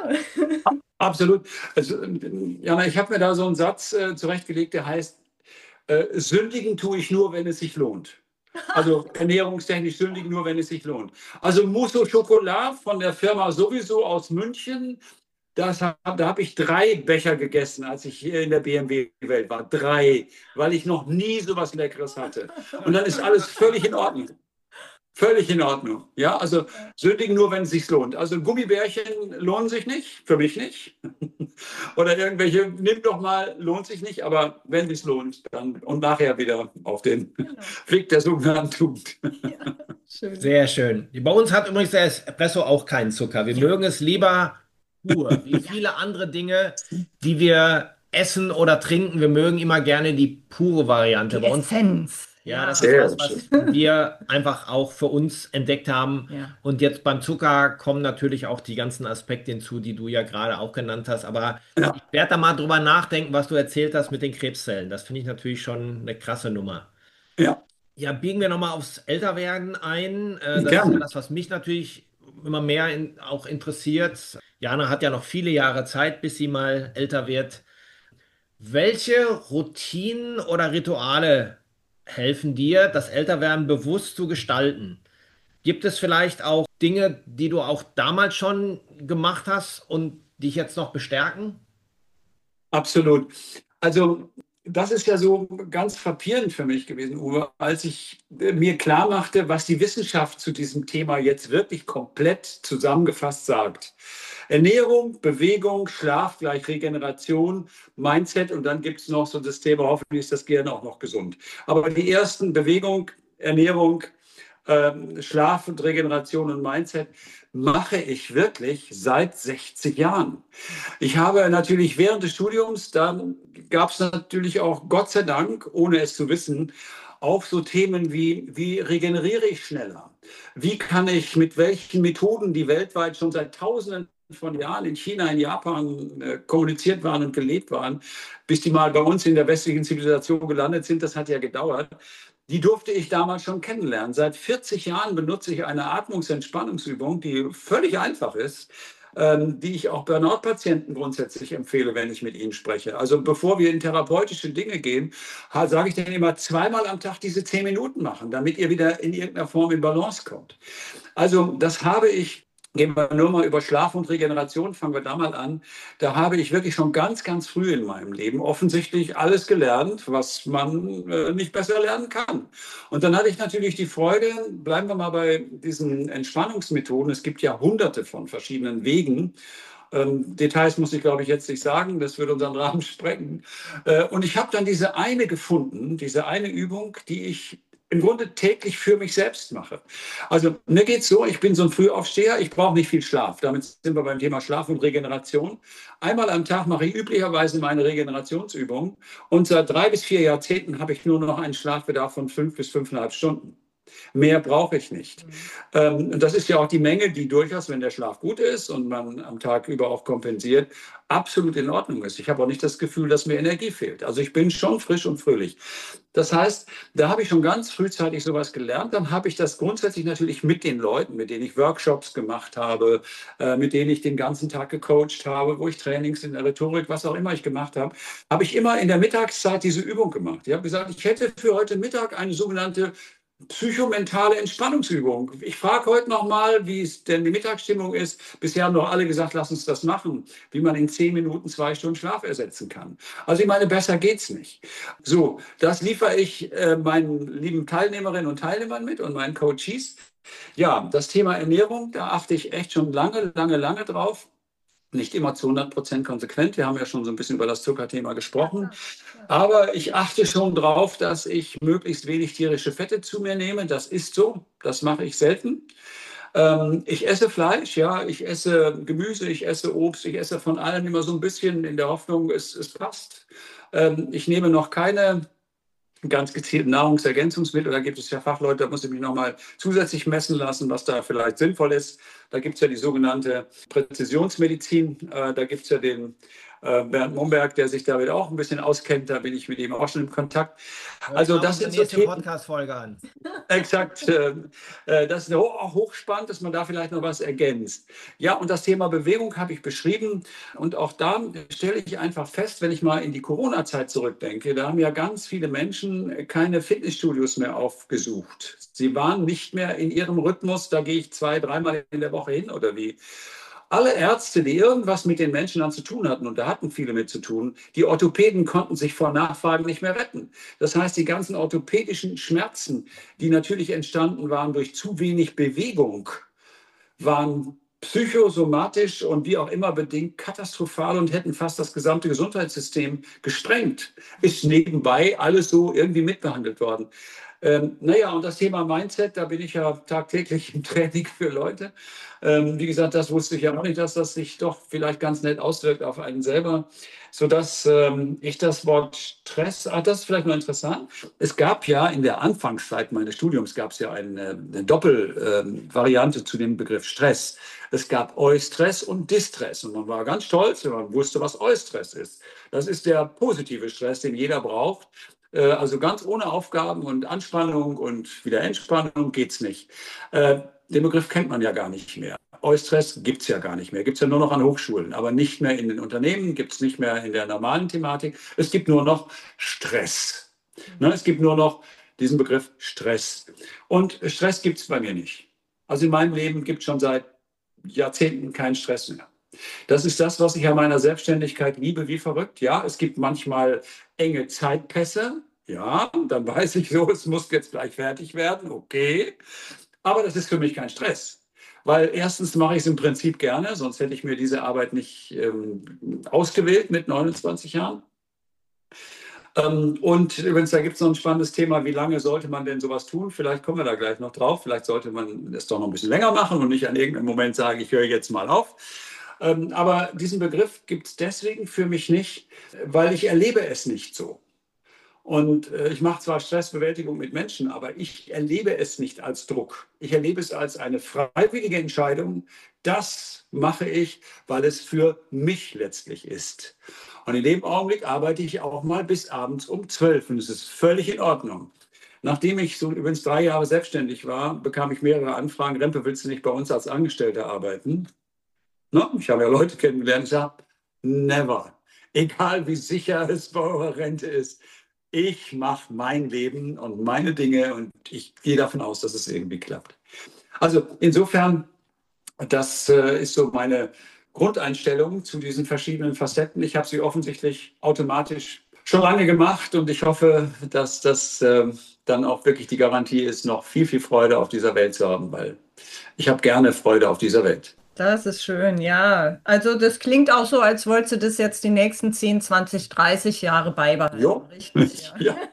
Absolut. Also, Jana, ich habe mir da so einen Satz äh, zurechtgelegt, der heißt, äh, sündigen tue ich nur, wenn es sich lohnt. Also ernährungstechnisch sündigen nur, wenn es sich lohnt. Also Mousse au Chocolat von der Firma sowieso aus München, das hab, da habe ich drei Becher gegessen, als ich hier in der B M W-Welt war. Drei, weil ich noch nie so was Leckeres hatte. Und dann ist alles völlig in Ordnung. Völlig in Ordnung. Ja, also sündigen nur, wenn es sich lohnt. Also Gummibärchen lohnen sich nicht, für mich nicht. Oder irgendwelche, nimm doch mal, lohnt sich nicht, aber wenn es lohnt, dann und nachher wieder auf den Genau. Weg der sogenannten Tugend. Ja, schön. Sehr schön. Bei uns hat übrigens der Espresso auch keinen Zucker. Wir Ja, mögen es lieber pur, wie ja, viele andere Dinge, die wir essen oder trinken. Wir mögen immer gerne die pure Variante. die Bei uns, Essenz. ja, das Ja, ist Sehr was, schön. was wir einfach auch für uns entdeckt haben. ja, Und jetzt beim Zucker kommen natürlich auch die ganzen Aspekte hinzu, die du ja gerade auch genannt hast. Aber ich Ja, werde da mal drüber nachdenken, was du erzählt hast mit den Krebszellen. Das finde ich natürlich schon eine krasse Nummer. ja, Ja, biegen wir nochmal aufs Älterwerden ein. Äh, Das ist ja gerne. das, was mich natürlich immer mehr in, auch interessiert. Jana hat ja noch viele Jahre Zeit, bis sie mal älter wird. Welche Routinen oder Rituale helfen dir, das Älterwerden bewusst zu gestalten? Gibt es vielleicht auch Dinge, die du auch damals schon gemacht hast und dich jetzt noch bestärken? Absolut. Also das ist ja so ganz frappierend für mich gewesen, Uwe, als ich äh, mir klar machte, was die Wissenschaft zu diesem Thema jetzt wirklich komplett zusammengefasst sagt. Ernährung, Bewegung, Schlaf gleich Regeneration, Mindset und dann gibt es noch so das Thema, hoffentlich ist das Gehirn auch noch gesund. Aber die ersten Bewegung, Ernährung, ähm, Schlaf und Regeneration und Mindset mache ich wirklich seit sechzig Jahren. Ich habe natürlich während des Studiums, da gab es natürlich auch, Gott sei Dank, ohne es zu wissen, auch so Themen wie, wie regeneriere ich schneller? Wie kann ich mit welchen Methoden, die weltweit schon seit Tausenden von Jahren in China, in Japan äh, kommuniziert waren und gelebt waren, bis die mal bei uns in der westlichen Zivilisation gelandet sind, das hat ja gedauert. Die durfte ich damals schon kennenlernen. Seit vierzig Jahren benutze ich eine Atmungsentspannungsübung, die völlig einfach ist, ähm, die ich auch Burnout-Patienten grundsätzlich empfehle, wenn ich mit ihnen spreche. Also bevor wir in therapeutische Dinge gehen, sage ich denen immer zweimal am Tag diese zehn Minuten machen, damit ihr wieder in irgendeiner Form in Balance kommt. Also das habe ich. Gehen wir nur mal über Schlaf und Regeneration, fangen wir da mal an. Da habe ich wirklich schon ganz, ganz früh in meinem Leben offensichtlich alles gelernt, was man äh, nicht besser lernen kann. Und dann hatte ich natürlich die Freude, bleiben wir mal bei diesen Entspannungsmethoden. Es gibt ja hunderte von verschiedenen Wegen. Ähm, Details muss ich, glaube ich, jetzt nicht sagen, das würde unseren Rahmen sprengen. Äh, und ich habe dann diese eine gefunden, diese eine Übung, die ich im Grunde täglich für mich selbst mache. Also mir geht es so, ich bin so ein Frühaufsteher, ich brauche nicht viel Schlaf. Damit sind wir beim Thema Schlaf und Regeneration. Einmal am Tag mache ich üblicherweise meine Regenerationsübungen und seit drei bis vier Jahrzehnten habe ich nur noch einen Schlafbedarf von fünf bis fünfeinhalb Stunden. Mehr brauche ich nicht. Mhm. Ähm, das ist ja auch die Menge, die durchaus, wenn der Schlaf gut ist und man am Tag über auch kompensiert, absolut in Ordnung ist. Ich habe auch nicht das Gefühl, dass mir Energie fehlt. Also ich bin schon frisch und fröhlich. Das heißt, da habe ich schon ganz frühzeitig sowas gelernt. Dann habe ich das grundsätzlich natürlich mit den Leuten, mit denen ich Workshops gemacht habe, äh, mit denen ich den ganzen Tag gecoacht habe, wo ich Trainings in der Rhetorik, was auch immer ich gemacht habe, habe ich immer in der Mittagszeit diese Übung gemacht. Ich habe gesagt, ich hätte für heute Mittag eine sogenannte psychomentale Entspannungsübung. Ich frage heute noch mal, wie es denn die Mittagsstimmung ist. Bisher haben doch alle gesagt, lass uns das machen, wie man in zehn Minuten zwei Stunden Schlaf ersetzen kann. Also ich meine, besser geht's nicht. So, das liefere ich äh, meinen lieben Teilnehmerinnen und Teilnehmern mit und meinen Coaches. Ja, das Thema Ernährung, da achte ich echt schon lange, lange, lange drauf. Nicht immer zu hundert Prozent konsequent. Wir haben ja schon so ein bisschen über das Zuckerthema gesprochen. Aber ich achte schon drauf, dass ich möglichst wenig tierische Fette zu mir nehme. Das ist so. Das mache ich selten. Ähm, ich esse Fleisch, ja. Ich esse Gemüse, ich esse Obst. Ich esse von allem immer so ein bisschen in der Hoffnung, es, es passt. Ähm, ich nehme noch keine ganz gezielten Nahrungsergänzungsmittel. Da gibt es ja Fachleute, da muss ich mich nochmal zusätzlich messen lassen, was da vielleicht sinnvoll ist. Da gibt es ja die sogenannte Präzisionsmedizin. Äh, da gibt es ja den äh, Bernd Momberg, der sich damit auch ein bisschen auskennt. Da bin ich mit ihm auch schon im Kontakt. Also das sind so nächste Podcast-Folge an. Exakt. Äh, das ist auch hochspannend, dass man da vielleicht noch was ergänzt. Ja, und das Thema Bewegung habe ich beschrieben. Und auch da stelle ich einfach fest, wenn ich mal in die Corona-Zeit zurückdenke, da haben ja ganz viele Menschen keine Fitnessstudios mehr aufgesucht. Sie waren nicht mehr in ihrem Rhythmus, da gehe ich zwei, dreimal in der Woche hin oder wie. Alle Ärzte, die irgendwas mit den Menschen dann zu tun hatten, und da hatten viele mit zu tun, die Orthopäden konnten sich vor Nachfragen nicht mehr retten. Das heißt, die ganzen orthopädischen Schmerzen, die natürlich entstanden waren durch zu wenig Bewegung, waren psychosomatisch und wie auch immer bedingt katastrophal und hätten fast das gesamte Gesundheitssystem gesprengt. Ist nebenbei alles so irgendwie mitbehandelt worden. Ähm, naja, und das Thema Mindset, da bin ich ja tagtäglich im Training für Leute. Ähm, wie gesagt, das wusste ich ja noch nicht, dass das sich doch vielleicht ganz nett auswirkt auf einen selber, sodass ähm, ich das Wort Stress, ah, das ist vielleicht noch interessant. Es gab ja in der Anfangszeit meines Studiums, gab es ja eine, eine Doppelvariante ähm, zu dem Begriff Stress. Es gab Eustress und Distress und man war ganz stolz, wenn man wusste, was Eustress ist. Das ist der positive Stress, den jeder braucht. Also ganz ohne Aufgaben und Anspannung und wieder Entspannung geht es nicht. Äh, den Begriff kennt man ja gar nicht mehr. Eustress gibt es ja gar nicht mehr. Gibt es ja nur noch an Hochschulen, aber nicht mehr in den Unternehmen, gibt es nicht mehr in der normalen Thematik. Es gibt nur noch Stress. Ne? Es gibt nur noch diesen Begriff Stress. Und Stress gibt es bei mir nicht. Also in meinem Leben gibt es schon seit Jahrzehnten keinen Stress mehr. Das ist das, was ich an meiner Selbstständigkeit liebe, wie verrückt. Ja, es gibt manchmal enge Zeitpässe. Ja, dann weiß ich so, es muss jetzt gleich fertig werden. Okay. Aber das ist für mich kein Stress. Weil erstens mache ich es im Prinzip gerne, sonst hätte ich mir diese Arbeit nicht ähm, ausgewählt mit neunundzwanzig Jahren. Ähm, und übrigens, da gibt es noch ein spannendes Thema, wie lange sollte man denn sowas tun? Vielleicht kommen wir da gleich noch drauf. Vielleicht sollte man es doch noch ein bisschen länger machen und nicht an irgendeinem Moment sagen, ich höre jetzt mal auf. Ähm, aber diesen Begriff gibt es deswegen für mich nicht, weil ich erlebe es nicht so. Und äh, ich mache zwar Stressbewältigung mit Menschen, aber ich erlebe es nicht als Druck. Ich erlebe es als eine freiwillige Entscheidung. Das mache ich, weil es für mich letztlich ist. Und in dem Augenblick arbeite ich auch mal bis abends um zwölf und es ist völlig in Ordnung. Nachdem ich so übrigens drei Jahre selbstständig war, bekam ich mehrere Anfragen. Rempe, willst du nicht bei uns als Angestellter arbeiten? Ne? Ich habe ja Leute kennengelernt, ich sage, never. Egal wie sicher es bei eurer Rente ist. Ich mache mein Leben und meine Dinge und ich gehe davon aus, dass es irgendwie klappt. Also insofern, das äh, ist so meine Grundeinstellung zu diesen verschiedenen Facetten. Ich habe sie offensichtlich automatisch schon lange gemacht und ich hoffe, dass das äh, dann auch wirklich die Garantie ist, noch viel, viel Freude auf dieser Welt zu haben, weil ich habe gerne Freude auf dieser Welt. Das ist schön, ja. Also das klingt auch so, als wolltest du das jetzt die nächsten zehn, zwanzig, dreißig Jahre beibehalten. Jo. Richtig, ja. Ja.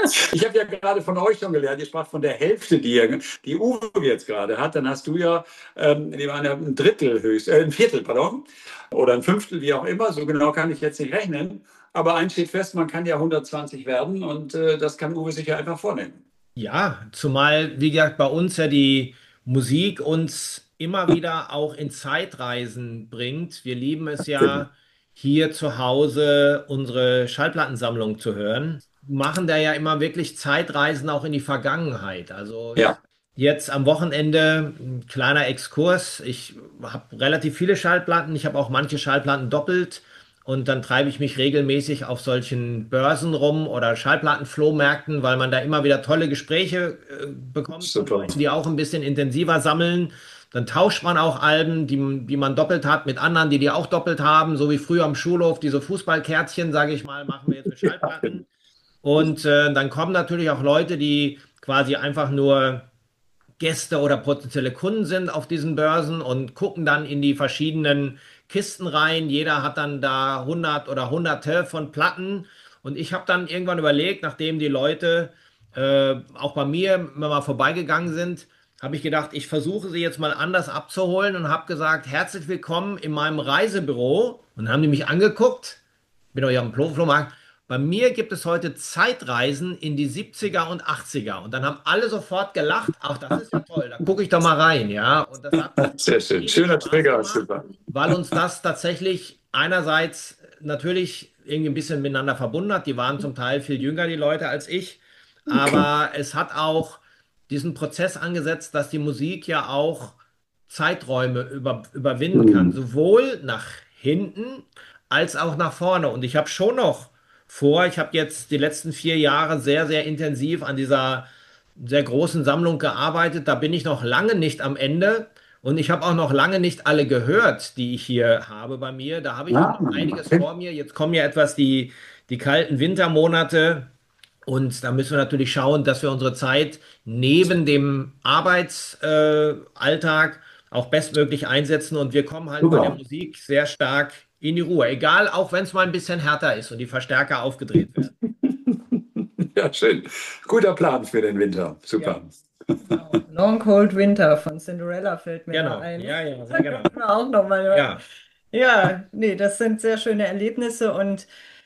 Ich habe ja gerade von euch schon gelernt, ihr sprach von der Hälfte, die, ihr, die Uwe jetzt gerade hat. Dann hast du ja ähm, ein Drittel höchst, äh, ein Viertel, pardon, oder ein Fünftel, wie auch immer. So genau kann ich jetzt nicht rechnen. Aber eins steht fest, man kann ja hundertzwanzig werden und äh, das kann Uwe sich ja einfach vornehmen. Ja, zumal, wie gesagt, bei uns ja die Musik uns immer wieder auch in Zeitreisen bringt. Wir lieben es ja, hier zu Hause unsere Schallplattensammlung zu hören. Machen da ja immer wirklich Zeitreisen auch in die Vergangenheit. Also Ja, jetzt am Wochenende ein kleiner Exkurs. Ich habe relativ viele Schallplatten. Ich habe auch manche Schallplatten doppelt. Und dann treibe ich mich regelmäßig auf solchen Börsen rum oder Schallplattenflohmärkten, weil man da immer wieder tolle Gespräche äh, bekommt von super. Leuten, die auch ein bisschen intensiver sammeln. Dann tauscht man auch Alben, die, die man doppelt hat, mit anderen, die die auch doppelt haben. So wie früher am Schulhof, diese Fußballkärtchen, sage ich mal, machen wir jetzt mit Ja, Schallplatten. Und äh, dann kommen natürlich auch Leute, die quasi einfach nur Gäste oder potenzielle Kunden sind auf diesen Börsen und gucken dann in die verschiedenen Kisten rein. Jeder hat dann da hundert oder hunderte von Platten. Und ich habe dann irgendwann überlegt, nachdem die Leute äh, auch bei mir mal vorbeigegangen sind, habe ich gedacht, ich versuche sie jetzt mal anders abzuholen und habe gesagt, herzlich willkommen in meinem Reisebüro. Und dann haben die mich angeguckt, bin doch hier am Flo- Flohmarkt. Bei mir gibt es heute Zeitreisen in die siebziger und achtziger. Und dann haben alle sofort gelacht. Ach, das ist ja toll, da gucke ich doch mal rein, ja. Und das hat sehr schön. riesig Schöner Spaß Trigger, gemacht, super. weil uns das tatsächlich einerseits natürlich irgendwie ein bisschen miteinander verbunden hat. Die waren zum Teil viel jünger, die Leute, als ich. Aber es hat auch diesen Prozess angesetzt, dass die Musik ja auch Zeiträume über, überwinden kann, Mhm. sowohl nach hinten als auch nach vorne. Und ich habe schon noch vor, ich habe jetzt die letzten vier Jahre sehr, sehr intensiv an dieser sehr großen Sammlung gearbeitet. Da bin ich noch lange nicht am Ende. Und ich habe auch noch lange nicht alle gehört, die ich hier habe bei mir. Da habe ich auch Ah, noch einiges okay. vor mir. Jetzt kommen ja etwas die, die kalten Wintermonate. Und da müssen wir natürlich schauen, dass wir unsere Zeit neben dem Arbeitsalltag äh, Alltag auch bestmöglich einsetzen. Und wir kommen halt bei der Super. Musik sehr stark in die Ruhe. Egal, auch wenn es mal ein bisschen härter ist und die Verstärker aufgedreht werden. Ja, schön. Guter Plan für den Winter. Ja, Super. Genau. Long Cold Winter von Cinderella fällt mir da genau. ein. Ja, ja, Da sehr genau. können wir auch nochmal hören. Ja, Ja, nee, das sind sehr schöne Erlebnisse und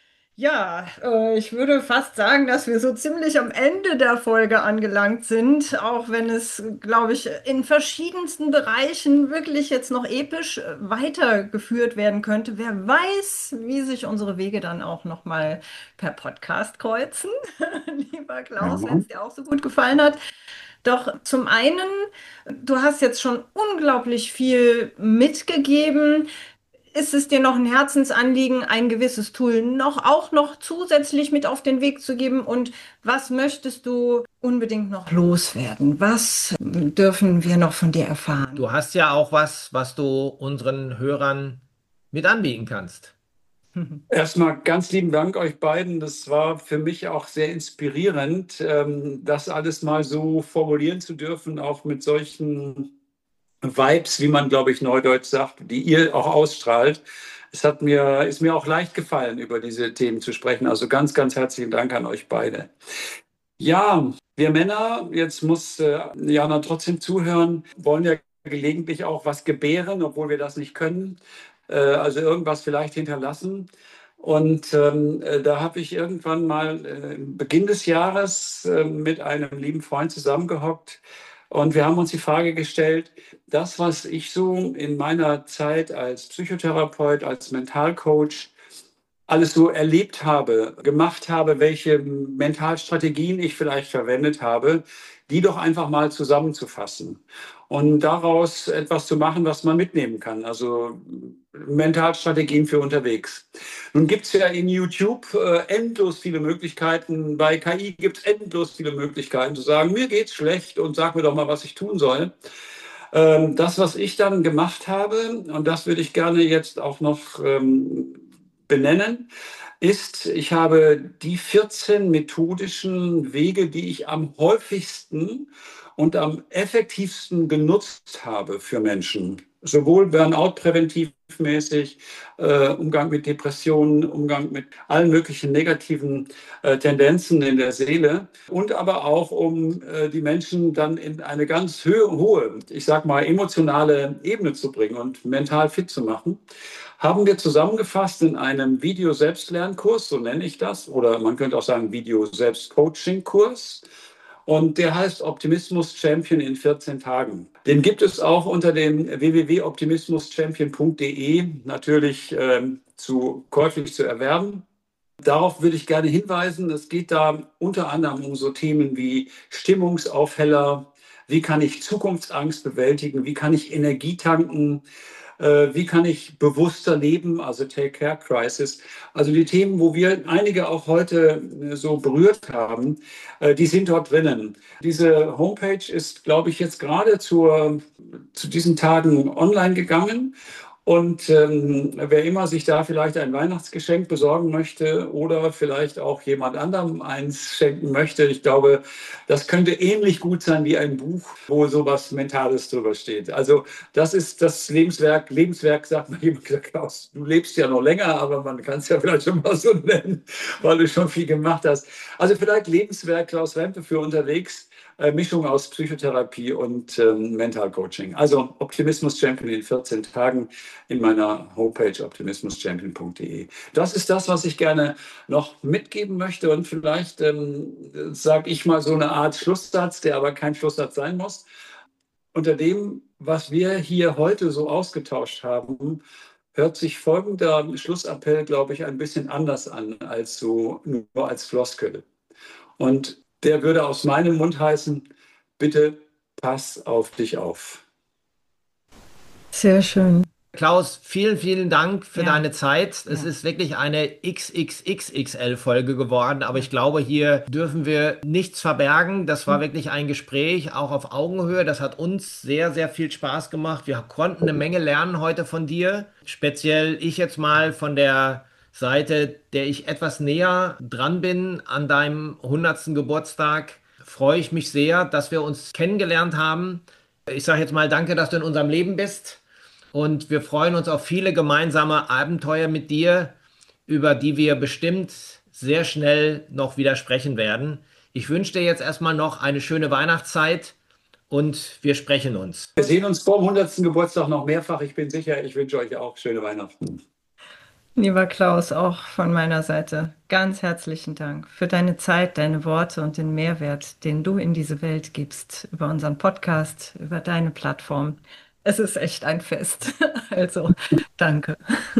ja, äh, ich würde fast sagen, dass wir so ziemlich am Ende der Folge angelangt sind, auch wenn es, glaube ich, in verschiedensten Bereichen wirklich jetzt noch episch äh, weitergeführt werden könnte. Wer weiß, wie sich unsere Wege dann auch nochmal per Podcast kreuzen. Lieber Klaus, wenn Ja. es dir auch so gut gefallen hat. Doch zum einen, du hast jetzt schon unglaublich viel mitgegeben. Ist es dir noch ein Herzensanliegen, ein gewisses Tool noch auch noch zusätzlich mit auf den Weg zu geben? Und was möchtest du unbedingt noch loswerden? Was dürfen wir noch von dir erfahren? du hast ja auch was, was du unseren Hörern mit anbieten kannst. Erstmal ganz lieben Dank euch beiden. Das war für mich auch sehr inspirierend, ähm, das alles mal so formulieren zu dürfen, auch mit solchen Vibes, wie man, glaube ich, neudeutsch sagt, die ihr auch ausstrahlt. Es hat mir, ist mir auch leicht gefallen, über diese Themen zu sprechen. Also ganz, ganz herzlichen Dank an euch beide. Ja, wir Männer, jetzt muss äh, Jana trotzdem zuhören, wollen ja gelegentlich auch was gebären, obwohl wir das nicht können. Äh, also irgendwas vielleicht hinterlassen. Und ähm, äh, da habe ich irgendwann mal äh, Beginn des Jahres äh, mit einem lieben Freund zusammengehockt und wir haben uns die Frage gestellt, das, was ich so in meiner Zeit als Psychotherapeut, als Mentalcoach alles so erlebt habe, gemacht habe, welche Mentalstrategien ich vielleicht verwendet habe, die doch einfach mal zusammenzufassen und daraus etwas zu machen, was man mitnehmen kann. Also Mentalstrategien für unterwegs. Nun gibt es ja in YouTube äh, endlos viele Möglichkeiten. Bei K I gibt es endlos viele Möglichkeiten zu sagen, mir geht's schlecht und sag mir doch mal, was ich tun soll. Ähm, das, was ich dann gemacht habe, und das würde ich gerne jetzt auch noch ähm, benennen, ist, ich habe die vierzehn methodischen Wege, die ich am häufigsten und am effektivsten genutzt habe für Menschen, sowohl Burnout-präventivmäßig, äh, Umgang mit Depressionen, Umgang mit allen möglichen negativen äh, Tendenzen in der Seele und aber auch, um äh, die Menschen dann in eine ganz hö- hohe, ich sag mal, emotionale Ebene zu bringen und mental fit zu machen, haben wir zusammengefasst in einem Video-Selbstlernkurs, so nenne ich das, oder man könnte auch sagen Video-Selbstcoaching-Kurs. Und der heißt Optimismus Champion in vierzehn Tagen. Den gibt es auch unter dem w w w punkt optimismus champion punkt d e natürlich ähm, zu, käuflich zu erwerben. Darauf würde ich gerne hinweisen. Es geht da unter anderem um so Themen wie Stimmungsaufheller, wie kann ich Zukunftsangst bewältigen, wie kann ich Energie tanken, äh, wie kann ich bewusster leben, also Take-Care-Crisis. Also die Themen, wo wir einige auch heute äh, so berührt haben, äh, die sind dort drinnen. Diese Homepage ist, glaube ich, jetzt gerade zur, zu diesen Tagen online gegangen. Und ähm, wer immer sich da vielleicht ein Weihnachtsgeschenk besorgen möchte oder vielleicht auch jemand anderem eins schenken möchte, ich glaube, das könnte ähnlich gut sein wie ein Buch, wo sowas Mentales drüber steht. Also das ist das Lebenswerk. Lebenswerk sagt man jemand gesagt, Klaus, du lebst ja noch länger, aber man kann es ja vielleicht schon mal so nennen, weil du schon viel gemacht hast. Also vielleicht Lebenswerk Klaus Rempe für unterwegs. Äh, Mischung aus Psychotherapie und ähm, Mental Coaching. Also Optimismus Champion in vierzehn Tagen in meiner Homepage optimismus champion punkt d e. Das ist das, was ich gerne noch mitgeben möchte und vielleicht ähm, sage ich mal so eine Art Schlusssatz, der aber kein Schlusssatz sein muss. Unter dem, was wir hier heute so ausgetauscht haben, hört sich folgender Schlussappell, glaube ich, ein bisschen anders an als so nur als Floskel. Und der würde aus meinem Mund heißen, bitte pass auf dich auf. Sehr schön. Klaus, vielen, vielen Dank für Ja. deine Zeit. Es Ja. ist wirklich eine X X X X L-Folge geworden, aber ich glaube, hier dürfen wir nichts verbergen. Das war wirklich ein Gespräch, auch auf Augenhöhe. Das hat uns sehr, sehr viel Spaß gemacht. Wir konnten eine Menge lernen heute von dir. Speziell ich jetzt mal von der Seite, der ich etwas näher dran bin an deinem hundertsten Geburtstag, freue ich mich sehr, dass wir uns kennengelernt haben. Ich sage jetzt mal danke, dass du in unserem Leben bist. Und wir freuen uns auf viele gemeinsame Abenteuer mit dir, über die wir bestimmt sehr schnell noch wieder sprechen werden. Ich wünsche dir jetzt erstmal noch eine schöne Weihnachtszeit und wir sprechen uns. Wir sehen uns vor dem hundertsten Geburtstag noch mehrfach. Ich bin sicher, ich wünsche euch auch schöne Weihnachten. Lieber Klaus, auch von meiner Seite ganz herzlichen Dank für deine Zeit, deine Worte und den Mehrwert, den du in diese Welt gibst, über unseren Podcast, über deine Plattform. Es ist echt ein Fest. Also, danke.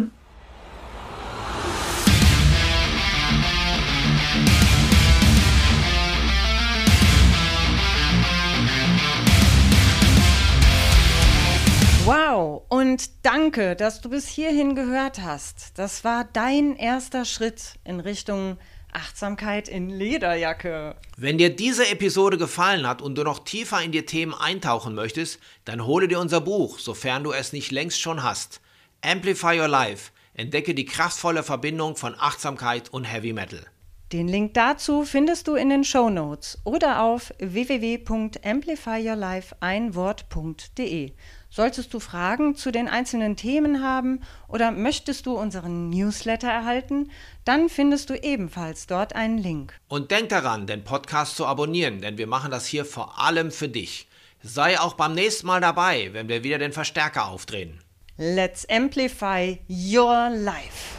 Wow, und danke, dass du bis hierhin gehört hast. Das war dein erster Schritt in Richtung Achtsamkeit in Lederjacke. Wenn dir diese Episode gefallen hat und du noch tiefer in die Themen eintauchen möchtest, dann hole dir unser Buch, sofern du es nicht längst schon hast. Amplify Your Life. Entdecke die kraftvolle Verbindung von Achtsamkeit und Heavy Metal. Den Link dazu findest du in den Shownotes oder auf w w w punkt amplify your life ein wort punkt d e. Solltest du Fragen zu den einzelnen Themen haben oder möchtest du unseren Newsletter erhalten, dann findest du ebenfalls dort einen Link. Und denk daran, den Podcast zu abonnieren, denn wir machen das hier vor allem für dich. Sei auch beim nächsten Mal dabei, wenn wir wieder den Verstärker aufdrehen. Let's amplify your life.